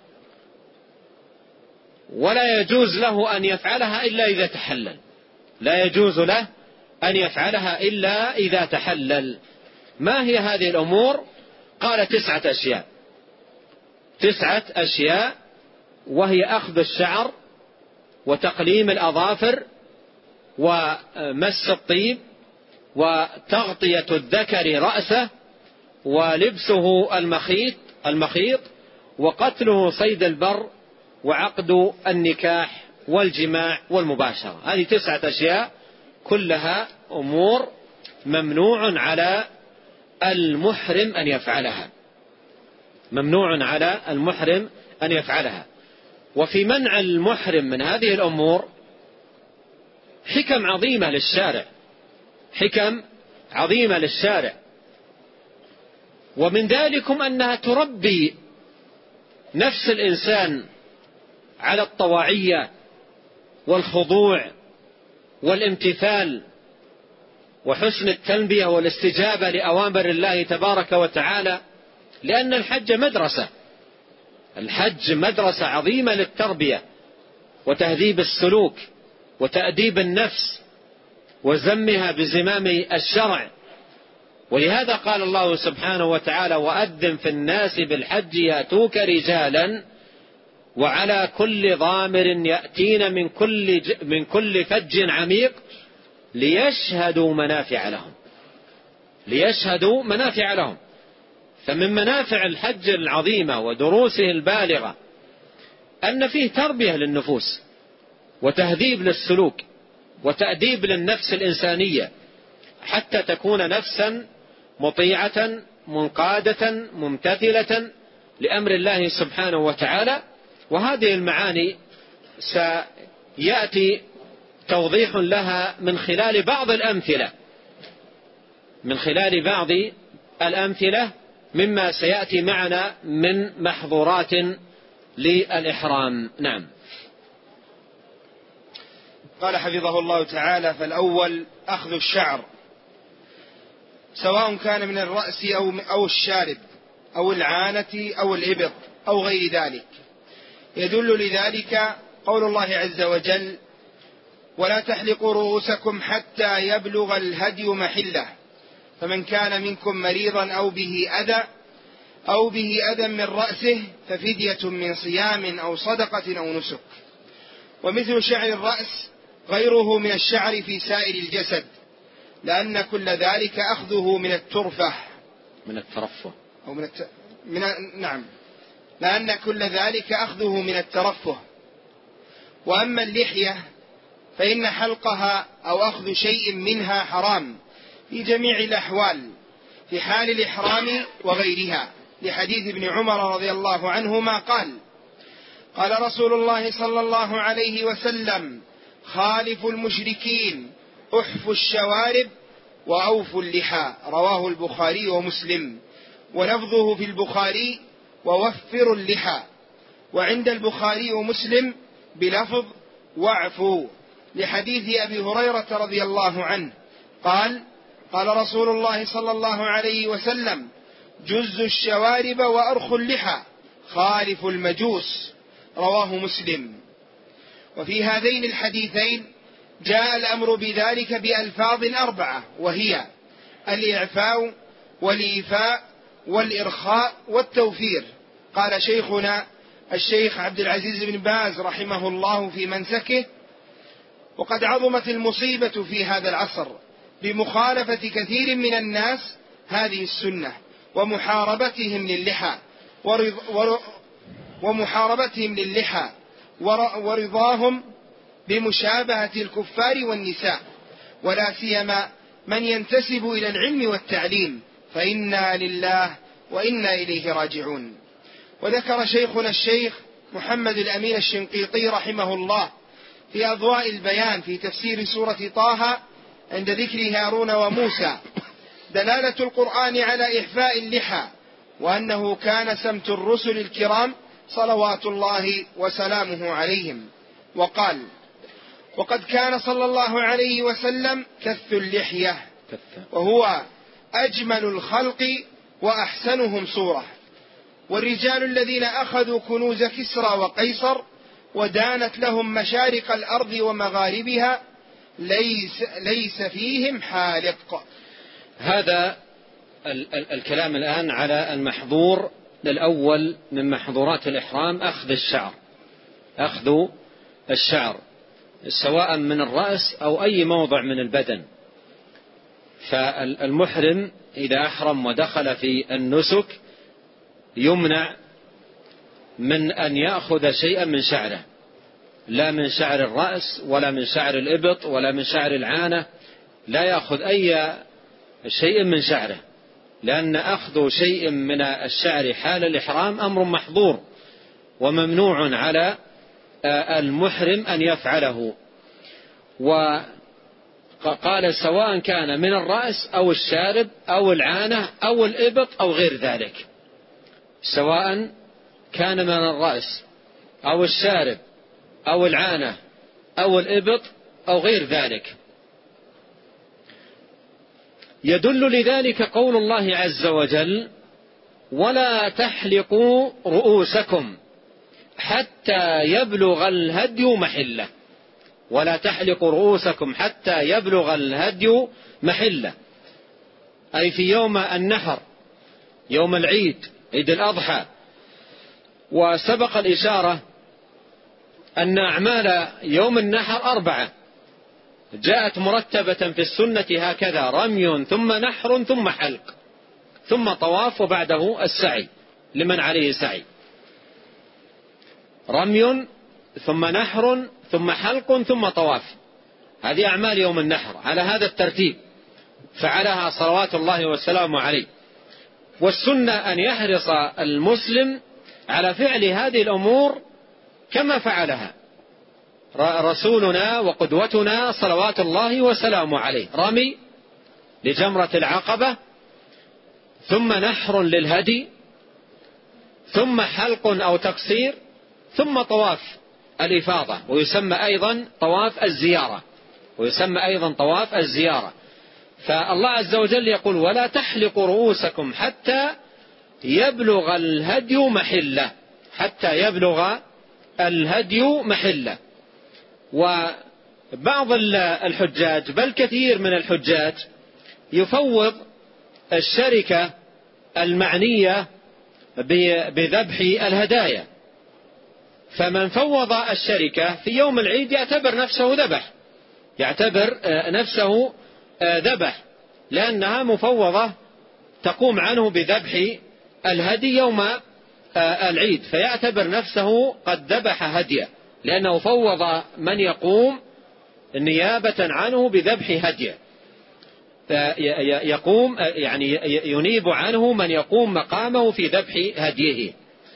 ولا يجوز له أن يفعلها إلا إذا تحلل، لا يجوز له أن يفعلها إلا إذا تحلل. ما هي هذه الأمور؟ قال تسعة أشياء تسعة أشياء وهي أخذ الشعر وتقليم الأظافر ومس الطيب وتغطية الذكر رأسه ولبسه المخيط المخيط وقتله صيد البر وعقد النكاح والجماع والمباشرة. هذه تسعة أشياء كلها أمور ممنوع على المحرم أن يفعلها، ممنوع على المحرم أن يفعلها. وفي منع المحرم من هذه الأمور حكم عظيمة للشارع، حكم عظيمة للشارع، ومن ذلكم أنها تربي نفس الإنسان على الطواعية والخضوع والامتثال وحسن التلبية والاستجابة لأوامر الله تبارك وتعالى، لأن الحج مدرسة، الحج مدرسة عظيمة للتربية وتهذيب السلوك وتأديب النفس وزمها بزمام الشرع. ولهذا قال الله سبحانه وتعالى وأذن في الناس بالحج يأتوك رجالا وعلى كل ضامر يأتين من كل, من كل فج عميق ليشهدوا منافع لهم، ليشهدوا منافع لهم. فمن منافع الحج العظيمة ودروسه البالغة أن فيه تربية للنفوس وتهذيب للسلوك وتأديب للنفس الإنسانية حتى تكون نفسا مطيعة منقادة ممتثلة لأمر الله سبحانه وتعالى. وهذه المعاني سيأتي توضيح لها من خلال بعض الأمثلة من خلال بعض الأمثلة مما سيأتي معنا من محظورات للإحرام. نعم. قال حفظه الله تعالى: فالأول أخذ الشعر، سواء كان من الرأس أو أو الشارب أو العانة أو الإبط أو غير ذلك. يدل لذلك قول الله عز وجل: ولا تحلقوا رؤوسكم حتى يبلغ الهدي محله، فمن كان منكم مريضا أو به أذى أو به أذى من رأسه ففدية من صيام أو صدقة أو نسك. ومثل شعر الرأس غيره من الشعر في سائر الجسد، لأن كل ذلك أخذه من الترفة من الترفه أو من, الت... من نعم لأن كل ذلك أخذه من الترفه. وأما اللحية فإن حلقها أو أخذ شيء منها حرام في جميع الأحوال، في حال الإحرام وغيرها، لحديث ابن عمر رضي الله عنهما قال: قال رسول الله صلى الله عليه وسلم: خالفوا المشركين، أحفوا الشوارب وأوفوا اللحى. رواه البخاري ومسلم، ولفظه في البخاري: ووفروا اللحى، وعند البخاري ومسلم بلفظ: واعفوا، لحديث أبي هريرة رضي الله عنه قال: قال رسول الله صلى الله عليه وسلم: جزوا الشوارب وأرخوا اللحى، خالفوا المجوس. رواه مسلم. وفي هذين الحديثين جاء الأمر بذلك بألفاظ أربعة، وهي الإعفاء والإيفاء والإرخاء والتوفير. قال شيخنا الشيخ عبد العزيز بن باز رحمه الله في منسكه: وقد عظمت المصيبة في هذا العصر بمخالفة كثير من الناس هذه السنة ومحاربتهم للحى ومحاربتهم للحى ورضاهم بمشابهة الكفار والنساء، ولا سيما من ينتسب إلى العلم والتعليم، فإنا لله وإنا إليه راجعون. وذكر شيخنا الشيخ محمد الأمين الشنقيطي رحمه الله في أضواء البيان في تفسير سورة طه عند ذكر هارون وموسى دلالة القرآن على إحفاء اللحى، وأنه كان سمت الرسل الكرام صلوات الله وسلامه عليهم. وقال: وقد كان صلى الله عليه وسلم كث اللحية، وهو أجمل الخلق وأحسنهم صورة. والرجال الذين أخذوا كنوز كسرى وقيصر ودانت لهم مشارق الأرض ومغاربها ليس, ليس فيهم حالق. هذا ال- ال- الكلام الآن على المحظور الأول من محظورات الإحرام: أخذ الشعر، أخذ الشعر سواء من الرأس أو أي موضع من البدن. فالمحرم إذا أحرم ودخل في النسك يمنع من أن يأخذ شيئا من شعره، لا من شعر الرأس ولا من شعر الإبط ولا من شعر العانة، لا يأخذ أي شيء من شعره، لأن أخذ شيء من الشعر حال الإحرام أمر محظور وممنوع على المحرم أن يفعله. وقال: سواء كان من الرأس أو الشارب أو العانة أو الإبط أو غير ذلك، سواء كان من الرأس أو الشارب أو العانة أو الإبط أو غير ذلك. يدل لذلك قول الله عز وجل: ولا تحلقوا رؤوسكم حتى يبلغ الهدي محله. ولا تحلقوا رؤوسكم حتى يبلغ الهدي محله، أي في يوم النحر، يوم العيد، عيد الأضحى. وسبق الإشارة أن أعمال يوم النحر أربعة جاءت مرتبة في السنة هكذا: رمي ثم نحر ثم حلق ثم طواف وبعده السعي لمن عليه سعي. رمي ثم نحر ثم حلق ثم طواف، هذه أعمال يوم النحر على هذا الترتيب فعلها صلوات الله وسلامه عليه. والسنة أن يحرص المسلم على فعل هذه الأمور كما فعلها رسولنا وقدوتنا صلوات الله وسلامه عليه: رمي لجمرة العقبة، ثم نحر للهدي، ثم حلق أو تقصير، ثم طواف الإفاضة، ويسمى أيضا طواف الزيارة ويسمى أيضا طواف الزيارة. فالله عز وجل يقول: ولا تحلقوا رؤوسكم حتى يبلغ الهدي محله، حتى يبلغ الهدي محله. بعض الحجاج بل كثير من الحجاج يفوض الشركة المعنية بذبح الهدايا، فمن فوض الشركة في يوم العيد يعتبر نفسه ذبح، يعتبر نفسه ذبح لأنها مفوضة تقوم عنه بذبح الهدي يوم العيد، فيعتبر نفسه قد ذبح هديه لأنه فوض من يقوم نيابة عنه بذبح هديه، يقوم يعني ينيب عنه من يقوم مقامه في ذبح هديه.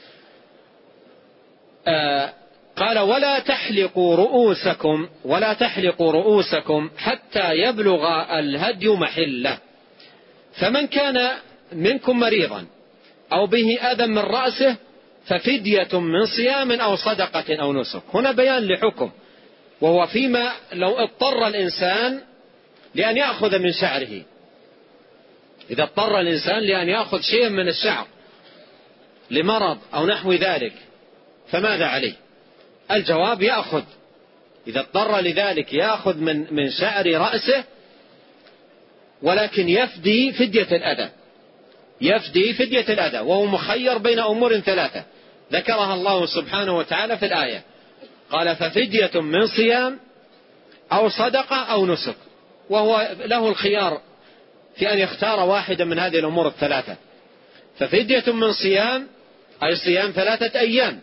قال ولا تحلقوا رؤوسكم ولا تحلقوا رؤوسكم حتى يبلغ الهدي محله، فمن كان منكم مريضا أو به أذى من رأسه ففدية من صيام أو صدقة أو نسك. هنا بيان لحكم، وهو فيما لو اضطر الإنسان لأن يأخذ من شعره، إذا اضطر الإنسان لأن يأخذ شيئا من الشعر لمرض أو نحو ذلك فماذا عليه؟ الجواب يأخذ، إذا اضطر لذلك يأخذ من من شعر رأسه، ولكن يفدي فدية الأذى، يفدي فدية الأذى، وهو مخير بين أمور ثلاثة ذكرها الله سبحانه وتعالى في الآية، قال ففدية من صيام أو صدقة أو نسك، وهو له الخيار في أن يختار واحدا من هذه الأمور الثلاثة. ففدية من صيام أي صيام ثلاثة أيام،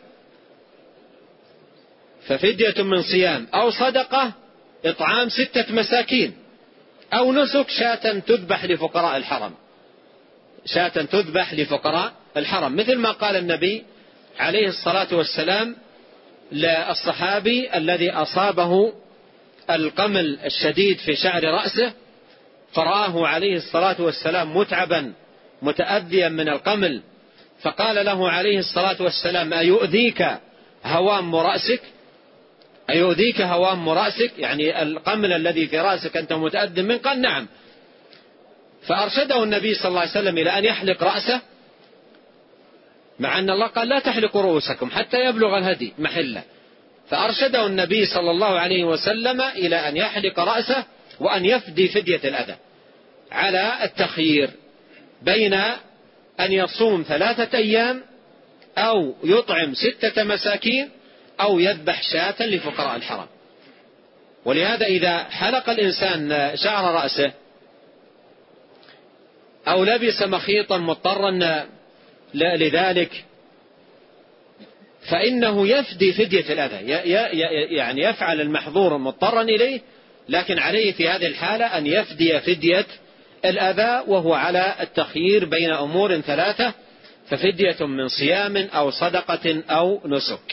ففدية من صيام أو صدقة إطعام ستة مساكين، أو نسك شاة تذبح لفقراء الحرم، شاة تذبح لفقراء الحرم، مثل ما قال النبي عليه الصلاة والسلام للصحابي الذي أصابه القمل الشديد في شعر رأسه، فرآه عليه الصلاة والسلام متعبا متأذيا من القمل، فقال له عليه الصلاة والسلام أيؤذيك هوام رأسك؟ أيؤذيك هوام رأسك؟ يعني القمل الذي في رأسك أنت متأذي منه؟ قال نعم. فأرشده النبي صلى الله عليه وسلم إلى أن يحلق رأسه، مع أن الله قال لا تحلقوا رؤوسكم حتى يبلغ الهدي محله، فأرشده النبي صلى الله عليه وسلم إلى أن يحلق رأسه وأن يفدي فدية الأذى، على التخيير بين أن يصوم ثلاثة أيام أو يطعم ستة مساكين أو يذبح شاة لفقراء الحرم. ولهذا إذا حلق الإنسان شعر رأسه أو لبس مخيطا مضطرا لذلك فإنه يفدي فدية الأذى، يعني يفعل المحظور مضطرا إليه، لكن عليه في هذه الحالة أن يفدي فدية الأذى، وهو على التخيير بين أمور ثلاثة، ففدية من صيام أو صدقة أو نسك.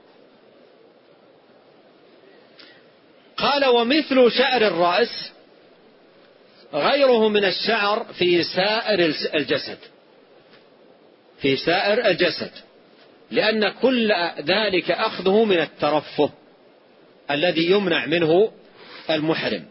قال ومثل شعر الرأس غيره من الشعر في سائر الجسد، في سائر الجسد، لأن كل ذلك أخذه من الترفه الذي يمنع منه المحرم.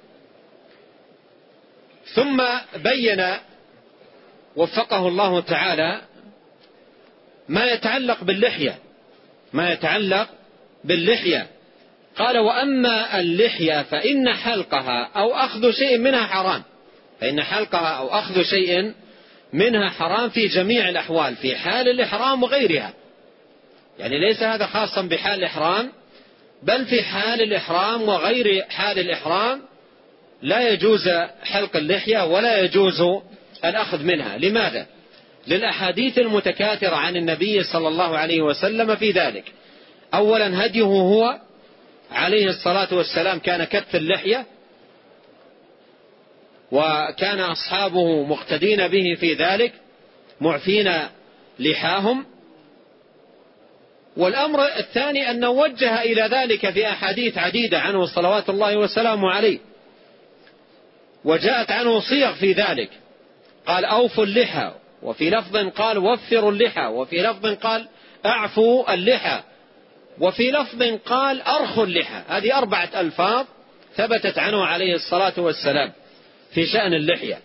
ثم بين وفقه الله تعالى ما يتعلق باللحية، ما يتعلق باللحية قال وأما اللحية فإن حلقها أو أخذ شيء منها حرام، فإن حلقها أو أخذ شيء منها حرام في جميع الأحوال، في حال الإحرام وغيرها، يعني ليس هذا خاصا بحال الإحرام، بل في حال الإحرام وغير حال الإحرام لا يجوز حلق اللحية ولا يجوز الأخذ منها. لماذا؟ للأحاديث المتكاثرة عن النبي صلى الله عليه وسلم في ذلك. أولا هديه هو عليه الصلاة والسلام كان كف اللحية، وكان أصحابه مقتدين به في ذلك معفين لحاهم. والأمر الثاني أنه وجه إلى ذلك في أحاديث عديدة عنه صلوات الله وسلامه عليه، وجاءت عنه صيغ في ذلك، قال أوفوا اللحى، وفي لفظ قال وفروا اللحى، وفي لفظ قال أعفوا اللحى، وفي لفظ قال أرخوا اللحى. هذه أربعة ألفاظ ثبتت عنه عليه الصلاة والسلام في شأن اللحية.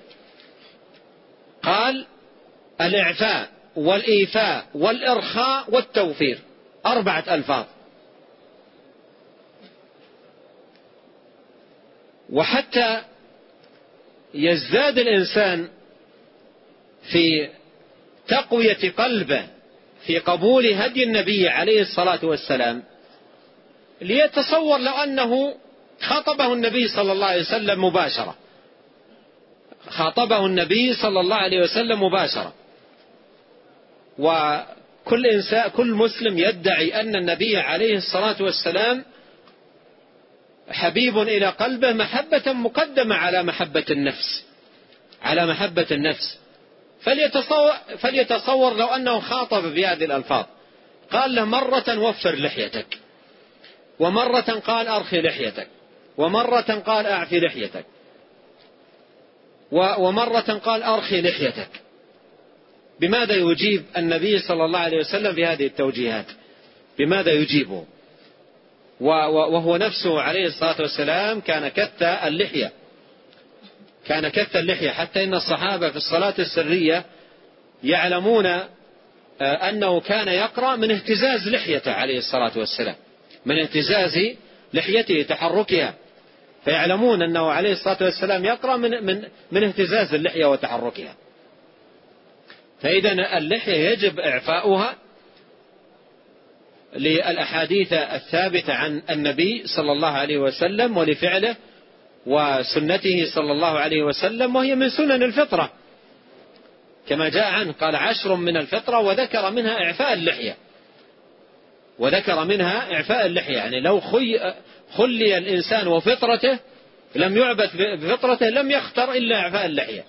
قال الإعفاء والإيفاء والإرخاء والتوفير، أربعة ألفاظ. وحتى يزداد الإنسان في تقوية قلبه في قبول هدي النبي عليه الصلاة والسلام، ليتصور لو أنه خاطبه النبي صلى الله عليه وسلم مباشرة، خاطبه النبي صلى الله عليه وسلم مباشرة. وكل إنسان كل مسلم يدعي أن النبي عليه الصلاة والسلام حبيب إلى قلبه محبة مقدمة على محبة النفس، على محبة النفس. فليتصور, فليتصور لو أنه خاطب بهذه الألفاظ، قال له مرة وفر لحيتك، ومرة قال أرخي لحيتك، ومرة قال أعفي لحيتك، ومرة قال أرخي لحيتك، بماذا يجيب النبي صلى الله عليه وسلم بهذه التوجيهات؟ بماذا يجيبه؟ وهو نفسه عليه الصلاة والسلام كان كث اللحية، كان كث اللحية، حتى إن الصحابة في الصلاة السرية يعلمون أنه كان يقرأ من اهتزاز لحيته عليه الصلاة والسلام، من اهتزاز لحيته تحركها، فيعلمون أنه عليه الصلاة والسلام يقرأ من, من, من اهتزاز اللحية وتحركها. فإذا اللحية يجب إعفاؤها للأحاديث الثابتة عن النبي صلى الله عليه وسلم ولفعله وسنته صلى الله عليه وسلم، وهي من سنن الفطرة كما جاء عنه، قال عشر من الفطرة، وذكر منها إعفاء اللحية، وذكر منها إعفاء اللحية. يعني لو خي خلي الإنسان وفطرته لم يعبث بفطرته لم يختر إلا إعفاء اللحية.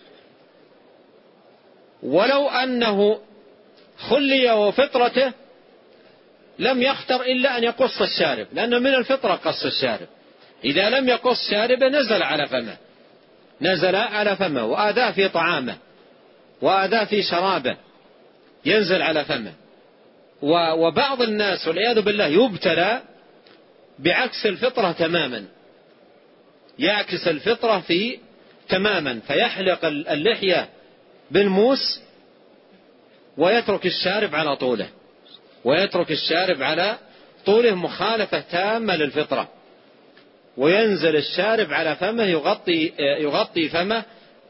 ولو أنه خلي وفطرته لم يختر إلا أن يقص الشارب، لأن من الفطرة قص الشارب. إذا لم يقص شاربه نزل على فمه، نزل على فمه وآذاه في طعامه وآذاه في شرابه، ينزل على فمه. وبعض الناس والعياذ بالله يبتلى بعكس الفطرة تماما، يعكس الفطرة في تماما، فيحلق اللحية بالموس ويترك الشارب على طوله، ويترك الشارب على طوله مخالفة تامة للفطرة، وينزل الشارب على فمه يغطي, يغطي فمه،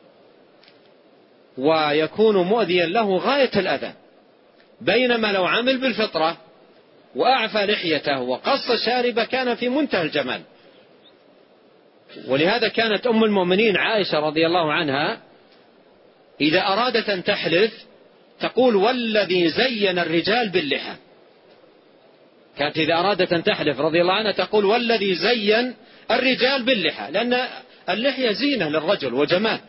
ويكون مؤذيا له غاية الأذى. بينما لو عمل بالفطرة وأعفى لحيته وقص شاربه كان في منتهى الجمال. ولهذا كانت أم المؤمنين عائشة رضي الله عنها إذا أرادت أن تحلف تقول والذي زين الرجال باللحى. كانت إذا أرادت أن تحلف رضي الله عنها تقول والذي زين الرجال باللحى، لأن اللحية زينة للرجل وجمال.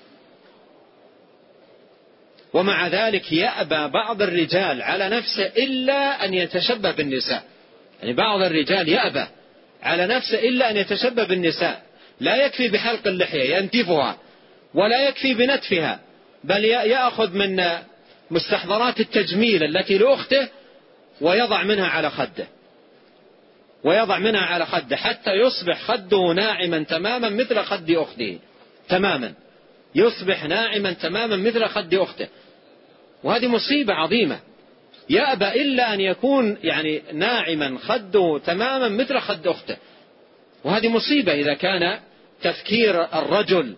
ومع ذلك يأبى بعض الرجال على نفسه إلا أن يتشبه بالنساء، يعني بعض الرجال يأبى على نفسه إلا أن يتشبه بالنساء. لا يكفي بحلق اللحية ينتفها، ولا يكفي بنتفها، بل يأخذ من مستحضرات التجميل التي لأخته ويضع منها على خده، ويضع منها على خده حتى يصبح خده ناعما تماما مثل خد أخته، تماما يصبح ناعما تماما مثل خد أخته. وهذه مصيبة عظيمة. يأبى إلا أن يكون يعني ناعما خده تماما مثل خد أخته، وهذه مصيبة إذا كان تفكير الرجل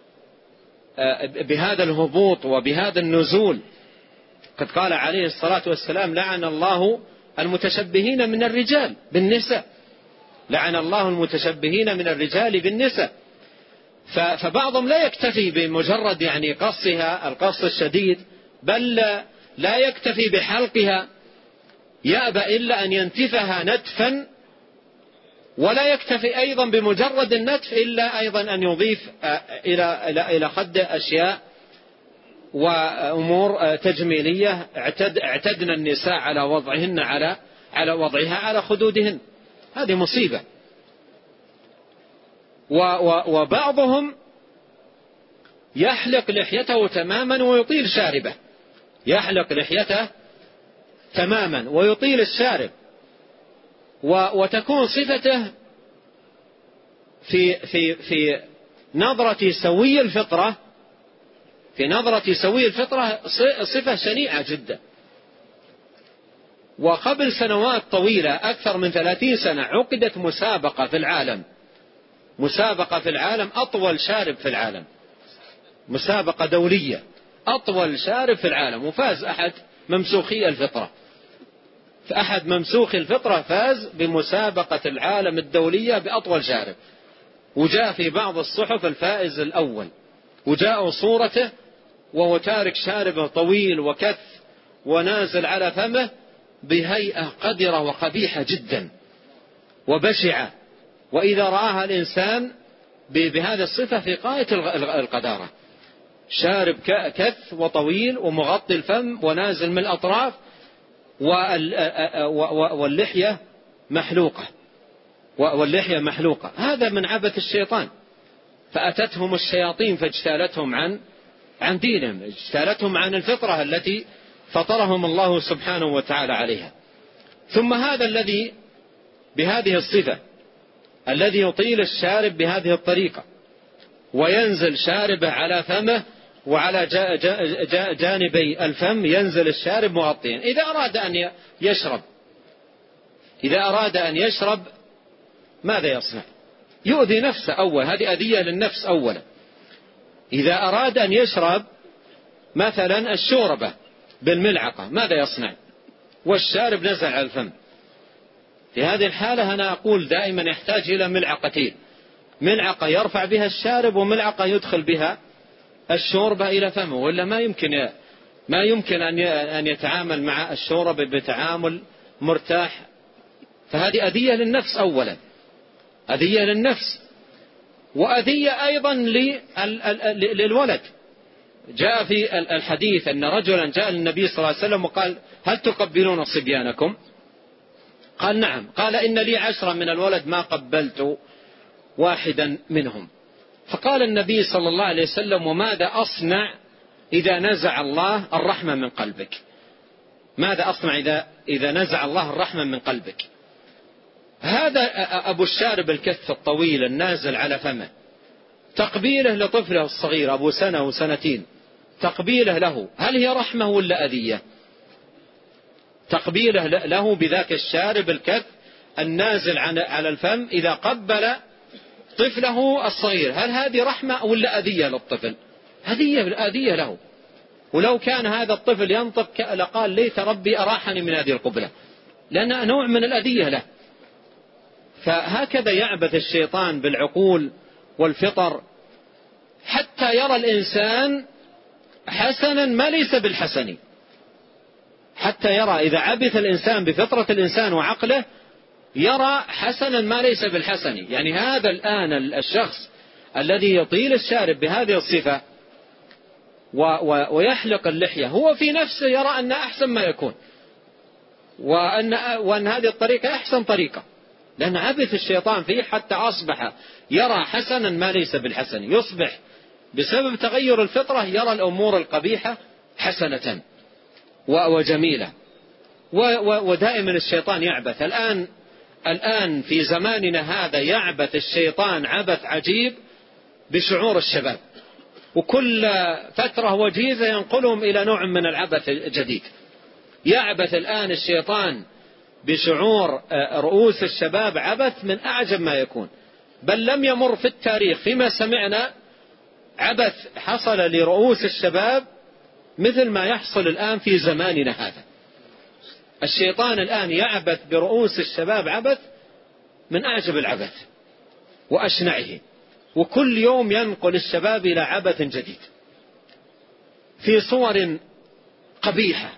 بهذا الهبوط وبهذا النزول. قد قال عليه الصلاة والسلام لعن الله المتشبهين من الرجال بالنساء، لعن الله المتشبهين من الرجال بالنساء. فبعضهم لا يكتفي بمجرد يعني قصها القص الشديد، بل لا يكتفي بحلقها، يأبى إلا أن ينتفها نتفا، ولا يكتفي أيضا بمجرد النتف إلا أيضا أن يضيف إلى إلى خد أشياء وأمور تجميلية اعتد اعتدنا النساء على وضعهن على على وضعها على خدودهن. هذه مصيبة. وبعضهم يحلق لحيته تماما ويطيل شاربه، يحلق لحيته تماما ويطيل الشارب، وتكون صفته في في في نظرة سوي الفطرة في نظرة سوي الفطرة صفة شنيعة جدا. وقبل سنوات طويلة أكثر من ثلاثين سنة عقدت مسابقة في العالم مسابقة في العالم، أطول شارب في العالم، مسابقة دولية، أطول شارب في العالم، وفاز أحد ممسوخي الفطرة، فأحد ممسوخي الفطرة فاز بمسابقة العالم الدولية بأطول شارب، وجاء في بعض الصحف الفائز الأول، وجاء صورته وهو تارك شاربه طويل وكث ونازل على فمه بهيئة قذرة وقبيحة جدا وبشعة، وإذا رآها الإنسان بهذه الصفة في غاية القذارة، شارب كث وطويل ومغطي الفم ونازل من الأطراف، واللحية محلوقة واللحية محلوقة هذا من عبث الشيطان. فأتتهم الشياطين فاجتالتهم عن عن دينهم، اجتالتهم عن الفطرة التي فطرهم الله سبحانه وتعالى عليها. ثم هذا الذي بهذه الصفة الذي يطيل الشارب بهذه الطريقة وينزل شاربه على فمه وعلى جانبي الفم ينزل الشارب مغطيا، إذا أراد أن يشرب إذا أراد أن يشرب ماذا يصنع؟ يؤذي نفسه أول، هذه أذية للنفس أولا. إذا أراد أن يشرب مثلا الشوربة بالملعقة ماذا يصنع؟ والشارب نزل على الفم، في هذه الحالة أنا أقول دائما يحتاج إلى ملعقتين، ملعقة يرفع بها الشارب وملعقة يدخل بها الشوربة إلى فمه، ولا ما يمكن ما يمكن أن يتعامل مع الشوربة بتعامل مرتاح. فهذه أذية للنفس أولا، أذية للنفس، وأذية أيضا للولد. جاء في الحديث أن رجلا جاء للنبي صلى الله عليه وسلم وقال: هل تقبلون صبيانكم؟ قال: نعم. قال: إن لي عشرة من الولد ما قبلت واحدا منهم. فقال النبي صلى الله عليه وسلم: وماذا أصنع إذا نزع الله الرحمة من قلبك؟ ماذا أصنع إذا, إذا نزع الله الرحمة من قلبك؟ هذا أبو الشارب الكث الطويل النازل على فمه، تقبيله لطفله الصغير أبو سنة وسنتين، تقبيله له هل هي رحمة ولا أذية؟ تقبيله له بذاك الشارب الكث النازل على الفم إذا قبل طفله الصغير هل هذه رحمة ولا أذية للطفل؟ هذه أذية له. ولو كان هذا الطفل ينطق لقال: ليت ربي أراحني من هذه القبلة، لأنها نوع من الأذية له. فهكذا يعبث الشيطان بالعقول والفطر حتى يرى الإنسان حسنا ما ليس بالحسن، حتى يرى إذا عبث الإنسان بفطرة الإنسان وعقله يرى حسنا ما ليس بالحسن. يعني هذا الآن الشخص الذي يطيل الشارب بهذه الصفة ويحلق اللحية هو في نفسه يرى أن أحسن ما يكون، وأن, وأن هذه الطريقة أحسن طريقة، لأن عبث الشيطان فيه حتى أصبح يرى حسنا ما ليس بالحسن، يصبح بسبب تغير الفطرة يرى الأمور القبيحة حسنة وجميلة. ودائما الشيطان يعبث. الآن الآن في زماننا هذا يعبث الشيطان عبث عجيب بشعور الشباب، وكل فترة وجيزة ينقلهم إلى نوع من العبث الجديد. يعبث الآن الشيطان بشعور رؤوس الشباب عبث من أعجب ما يكون، بل لم يمر في التاريخ فيما سمعنا عبث حصل لرؤوس الشباب مثل ما يحصل الآن في زماننا هذا. الشيطان الآن يعبث برؤوس الشباب عبث من أعجب العبث وأشنعه، وكل يوم ينقل الشباب إلى عبث جديد في صور قبيحة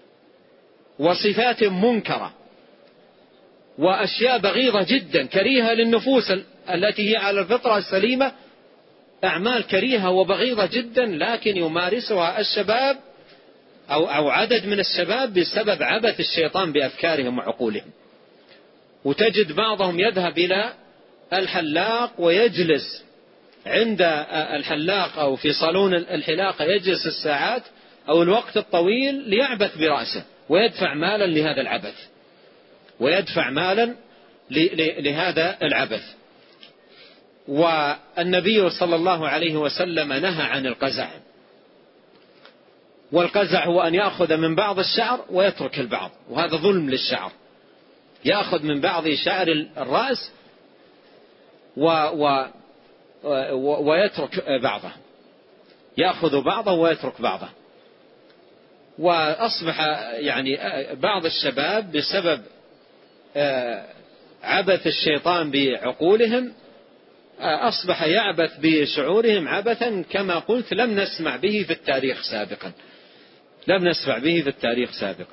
وصفات منكرة وأشياء بغيضة جدا كريهة للنفوس التي هي على الفطرة السليمة، أعمال كريهة وبغيضة جدا لكن يمارسها الشباب أو, أو عدد من الشباب بسبب عبث الشيطان بأفكارهم وعقولهم. وتجد بعضهم يذهب إلى الحلاق ويجلس عند الحلاق أو في صالون الحلاقة يجلس الساعات أو الوقت الطويل ليعبث برأسه ويدفع مالا لهذا العبث ويدفع مالا لهذا العبث. والنبي صلى الله عليه وسلم نهى عن القزع، والقزع هو أن يأخذ من بعض الشعر ويترك البعض، وهذا ظلم للشعر. يأخذ من بعض شعر الرأس و و ويترك بعضه، يأخذ بعضه ويترك بعضه. وأصبح يعني بعض الشباب بسبب عبث الشيطان بعقولهم أصبح يعبث بشعورهم عبثا كما قلت لم نسمع به في التاريخ سابقا، لم نسمع به في التاريخ سابقا.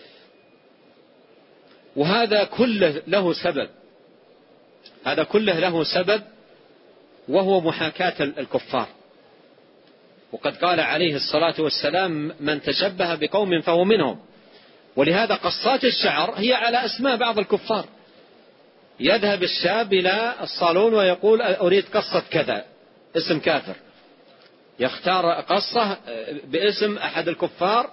وهذا كله له سبب، هذا كله له سبب وهو محاكاة الكفار. وقد قال عليه الصلاة والسلام من تشبه بقوم فهو منهم. ولهذا قصات الشعر هي على أسماء بعض الكفار. يذهب الشاب إلى الصالون ويقول أريد قصة كذا، اسم كافر، يختار قصة باسم أحد الكفار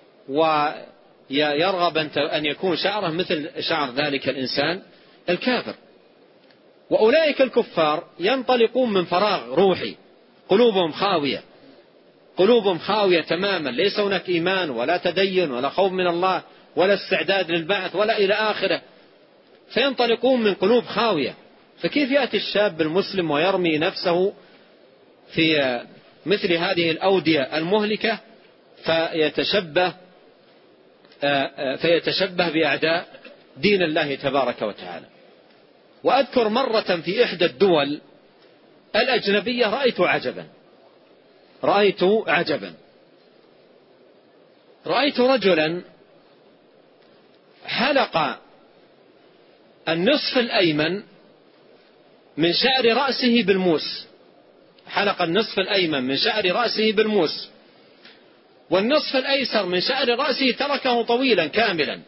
ويرغب أن يكون شعره مثل شعر ذلك الإنسان الكافر. وأولئك الكفار ينطلقون من فراغ روحي، قلوبهم خاوية، قلوبهم خاوية تماما، ليس هناك إيمان ولا تدين ولا خوف من الله ولا استعداد للبعث ولا إلى آخره، فينطلقون من قلوب خاوية. فكيف يأتي الشاب المسلم ويرمي نفسه في مثل هذه الأودية المهلكة فيتشبه فيتشبه بأعداء دين الله تبارك وتعالى. وأذكر مرة في إحدى الدول الأجنبية رأيت عجبا، رأيت عجبا رأيت رجلا حلق النصف الأيمن من شعر رأسه بالموس، حلق النصف الأيمن من شعر رأسه بالموس، والنصف الأيسر من شعر رأسه تركه طويلا كاملا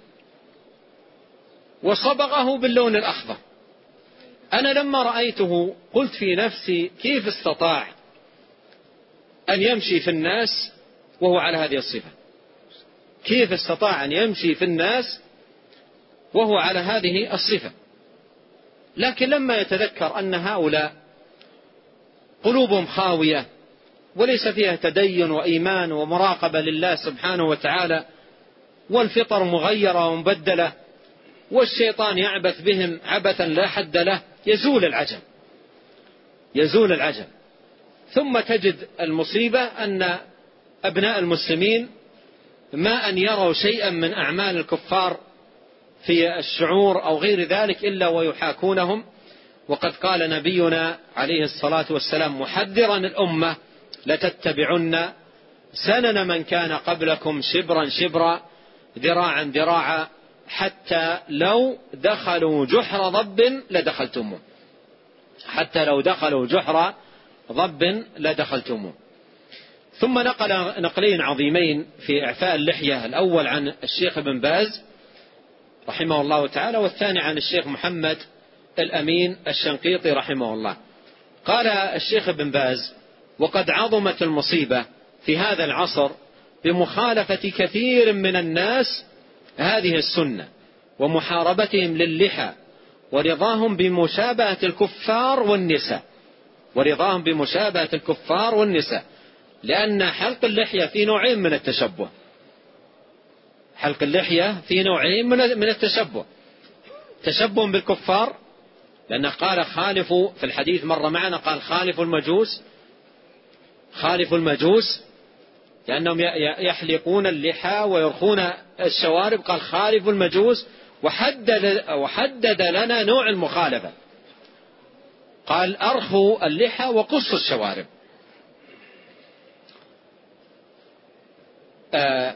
وصبغه باللون الأخضر. أنا لما رأيته قلت في نفسي كيف استطاع أن يمشي في الناس وهو على هذه الصفة، كيف استطاع أن يمشي في الناس وهو على هذه الصفة. لكن لما يتذكر أن هؤلاء قلوبهم خاوية وليس فيها تدين وإيمان ومراقبة لله سبحانه وتعالى، والفطر مغيرة ومبدلة، والشيطان يعبث بهم عبثا لا حد له، يزول العجب، يزول العجب. ثم تجد المصيبة أن أبناء المسلمين ما أن يروا شيئا من أعمال الكفار في الشعور أو غير ذلك إلا ويحاكونهم. وقد قال نبينا عليه الصلاة والسلام محذرا الأمة لتتبعن سنن من كان قبلكم شبرا شبرا ذراعا ذراعا حتى لو دخلوا جحر ضب لدخلتموه، حتى لو دخلوا جحر ضب لدخلتموه. ثم نقل نقلين عظيمين في إعفاء اللحية، الأول عن الشيخ ابن باز رحمه الله تعالى، والثاني عن الشيخ محمد الأمين الشنقيطي رحمه الله. قال الشيخ ابن باز وقد عظمت المصيبة في هذا العصر بمخالفة كثير من الناس هذه السنة ومحاربتهم للحى ورضاهم بمشابهة الكفار والنساء، ورضاهم بمشابهة الكفار والنساء، لأن حلق اللحية في نوعين من التشبه، حلق اللحية في نوعين من التشبه، تشبه بالكفار لأنه قال خالفوا في الحديث مرة معنا، قال خالفوا المجوس، خالفوا المجوس لأنهم يحلقون اللحى ويرخون الشوارب، قال خالفوا المجوس، وحدد, وحدد لنا نوع المخالفة، قال أرخوا اللحى وقصوا الشوارب. آه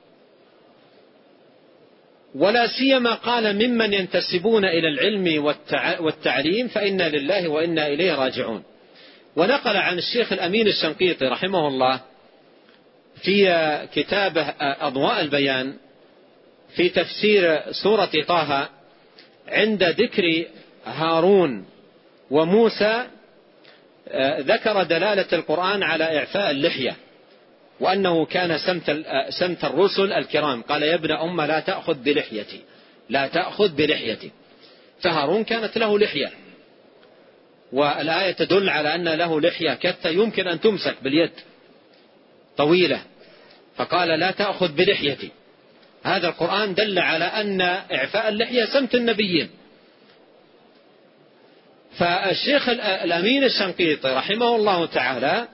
ولا سيما قال ممن ينتسبون إلى العلم والتعليم فإنا لله وإنا إليه راجعون. ونقل عن الشيخ الأمين الشنقيطي رحمه الله في كتابه أضواء البيان في تفسير سورة طه عند ذكر هارون وموسى ذكر دلالة القرآن على إعفاء اللحية وأنه كان سمت, سمت الرسل الكرام. قال يا ابن أم لا تأخذ بلحيتي، لا تأخذ بلحيتي. فهارون كانت له لحية، والآية تدل على أن له لحية كثة يمكن أن تمسك باليد طويلة، فقال لا تأخذ بلحيتي. هذا القرآن دل على أن إعفاء اللحية سمت النبيين. فالشيخ الأمين الشنقيطي رحمه الله تعالى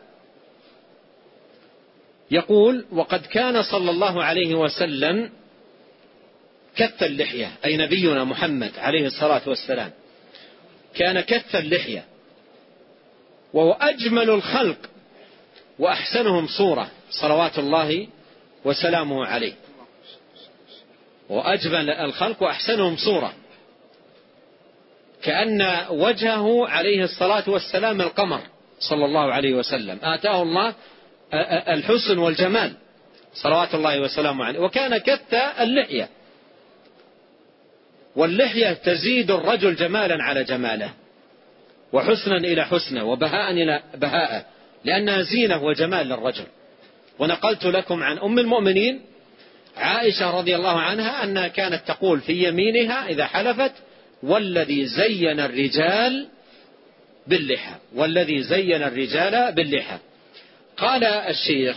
يقول: وقد كان صلى الله عليه وسلم كث اللحية، أي نبينا محمد عليه الصلاة والسلام كان كث اللحية، وهو أجمل الخلق وأحسنهم صورة صلوات الله وسلامه عليه، وأجمل الخلق وأحسنهم صورة، كأن وجهه عليه الصلاة والسلام القمر صلى الله عليه وسلم، آتاه الله الحسن والجمال صلوات الله وسلامه عليه. وكان كث اللحية، واللحية تزيد الرجل جمالا على جماله، وحسنا إلى حسنه، وبهاء إلى بهاءه، لأنها زينة وجمال للرجل. ونقلت لكم عن أم المؤمنين عائشة رضي الله عنها أنها كانت تقول في يمينها إذا حلفت: والذي زين الرجال باللحى، والذي زين الرجال باللحى. قال الشيخ: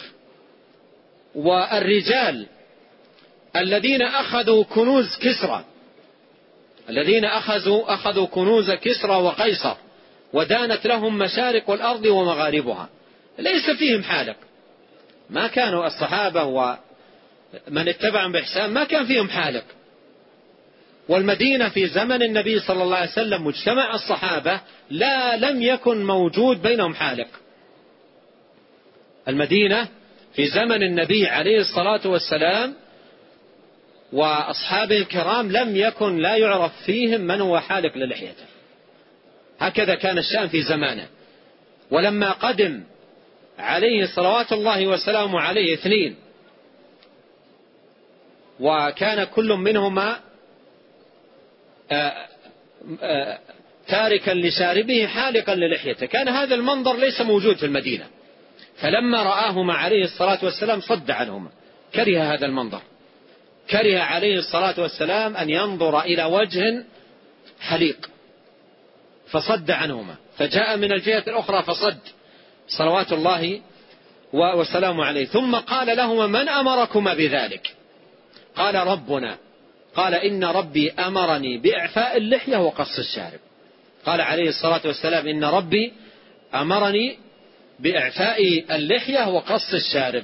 والرجال الذين أخذوا كنوز كسرى، الذين أخذوا, أخذوا كنوز كسرى وقيصر ودانت لهم مشارق الأرض ومغاربها، ليس فيهم حالق، ما كانوا الصحابة ومن اتبعهم بإحسان ما كان فيهم حالق. والمدينة في زمن النبي صلى الله عليه وسلم مجتمع الصحابة لا لم يكن موجود بينهم حالق. المدينة في زمن النبي عليه الصلاة والسلام وأصحابه الكرام لم يكن لا يعرف فيهم من هو حالق للحيته، هكذا كان الشأن في زمانه. ولما قدم عليه صلوات الله وسلامه عليه اثنين، وكان كل منهما آآ آآ تاركا لشاربه حالقا للحيته، كان هذا المنظر ليس موجود في المدينة، فلما رآهما عليه الصلاة والسلام صد عنهما، كره هذا المنظر، كره عليه الصلاة والسلام أن ينظر إلى وجه حليق فصد عنهما، فجاء من الجهة الأخرى فصد صلوات الله وسلامه عليه. ثم قال لهما: من أمركما بذلك؟ قال: ربنا. قال: إن ربي أمرني بإعفاء اللحية وقص الشارب. قال عليه الصلاة والسلام: إن ربي أمرني بإعفاء اللحية وقص الشارب.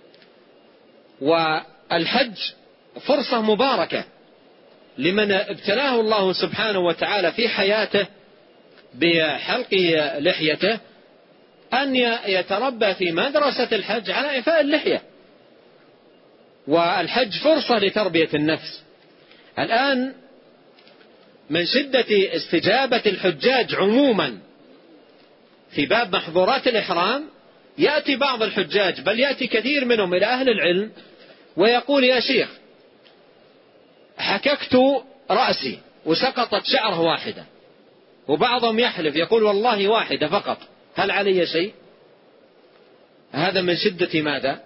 والحج فرصة مباركة لمن ابتلاه الله سبحانه وتعالى في حياته بحلق لحيته أن يتربى في مدرسة الحج على إعفاء اللحية. والحج فرصة لتربية النفس. الآن من شدة استجابة الحجاج عموما في باب محظورات الإحرام، يأتي بعض الحجاج بل يأتي كثير منهم إلى أهل العلم ويقول: يا شيخ، حككت رأسي وسقطت شعره واحدة. وبعضهم يحلف يقول: والله واحدة فقط، هل علي شيء؟ هذا من شدة ماذا؟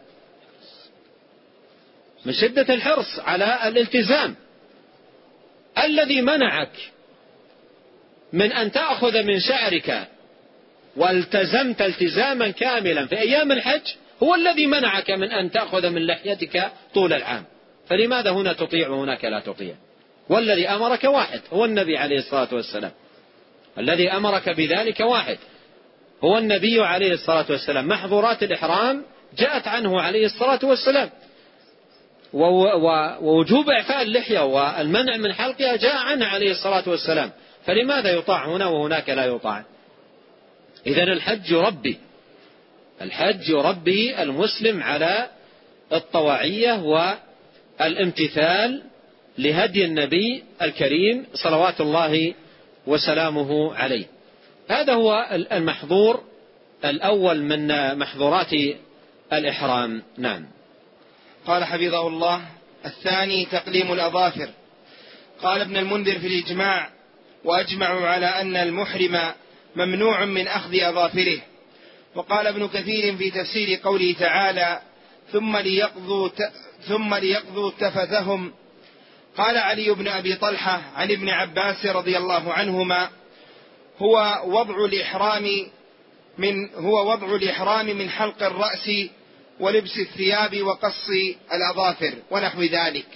من شدة الحرص على الالتزام. الذي منعك من أن تأخذ من شعرك والتزمت التزاما كاملا في أيام الحج هو الذي منعك من أن تأخذ من لحيتك طول العام، فلماذا هنا تطيع وهناك لا تطيع؟ والذي أمرك واحد هو النبي عليه الصلاة والسلام، الذي أمرك بذلك واحد هو النبي عليه الصلاة والسلام. محظورات الإحرام جاءت عنه عليه الصلاة والسلام، ووجوب إعفاء اللحية والمنع من حلقها جاء عنه عليه الصلاة والسلام، فلماذا يطاع هنا وهناك لا يطاع؟ إذن الحج يربي الحج يربي المسلم على الطواعية والامتثال لهدي النبي الكريم صلوات الله وسلامه عليه. هذا هو المحظور الأول من محظورات الإحرام. نعم. قال حفظه الله: الثاني تقليم الأظافر. قال ابن المنذر في الإجماع: وأجمعوا على أن المحرم ممنوع من أخذ أظافره. وقال ابن كثير في تفسير قوله تعالى: ثم ليقضوا ثم ليقضوا تفثهم. قال علي بن أبي طلحة عن ابن عباس رضي الله عنهما: هو وضع الإحرام من هو وضع الإحرام من حلق الرأس ولبس الثياب وقص الأظافر ونحو ذلك.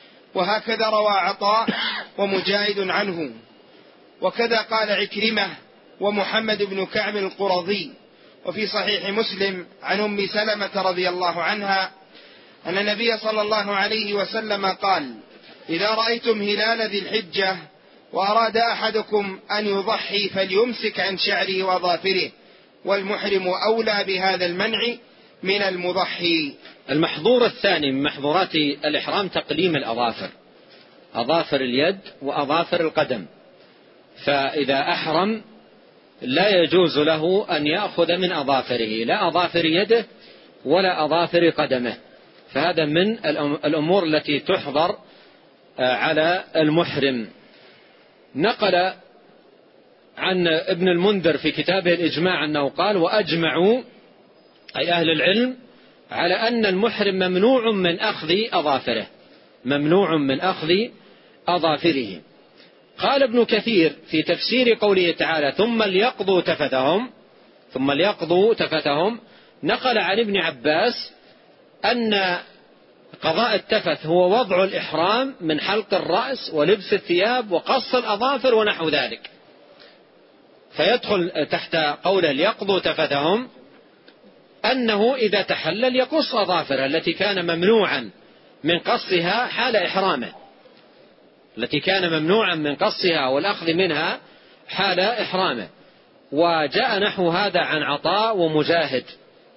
وهكذا روى عطاء ومجاهد عنه. وكذا قال عكرمة ومحمد بن كعب القرظي. وفي صحيح مسلم عن أم سلمة رضي الله عنها أن النبي صلى الله عليه وسلم قال: إذا رأيتم هلال ذي الحجة وأراد أحدكم أن يضحي فليمسك عن شعره وأظافره، والمحرم أولى بهذا المنع من المضحي. المحظور الثاني من محظورات الإحرام تقليم الأظافر، أظافر اليد وأظافر القدم. فإذا أحرم لا يجوز له أن يأخذ من أظافره، لا أظافر يده ولا أظافر قدمه، فهذا من الأمور التي تحظر على المحرم. نقل عن ابن المنذر في كتابه الإجماع أنه قال: وأجمعوا أي أهل العلم على أن المحرم ممنوع من أخذ أظافره، ممنوع من أخذ أظافره. قال ابن كثير في تفسير قوله تعالى: ثم ليقضوا تفثهم، ثم ليقضوا تفثهم، نقل عن ابن عباس أن قضاء التفث هو وضع الإحرام من حلق الرأس ولبس الثياب وقص الأظافر ونحو ذلك، فيدخل تحت قوله ليقضوا تفثهم أنه إذا تحلل يقص أظافره التي كان ممنوعا من قصها حال إحرامه، التي كان ممنوعا من قصها والأخذ منها حال إحرامه. وجاء نحو هذا عن عطاء ومجاهد،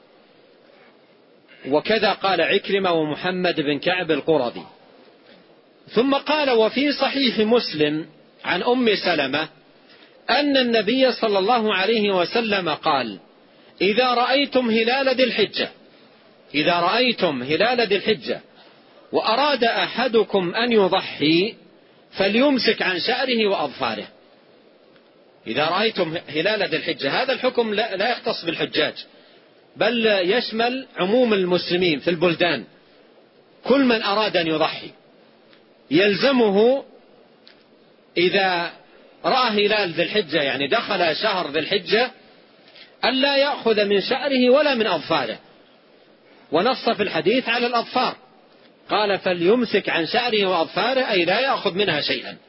وكذا قال عكرمة ومحمد بن كعب القرظي. ثم قال: وفي صحيح مسلم عن أم سلمة أن النبي صلى الله عليه وسلم قال: إذا رأيتم هلال ذي الحجة، إذا رأيتم هلال ذي الحجة وأراد أحدكم أن يضحي فليمسك عن شعره وأظفاره. إذا رأيتم هلال ذي الحجة، هذا الحكم لا يختص بالحجاج، بل يشمل عموم المسلمين في البلدان. كل من أراد أن يضحي يلزمه إذا رأى هلال ذي الحجة، يعني دخل شهر ذي الحجة، ألا يأخذ من شعره ولا من أظفاره. ونص في الحديث على الأظفار، قال: فليمسك عن شعره وأظفاره، أي لا يأخذ منها شيئا.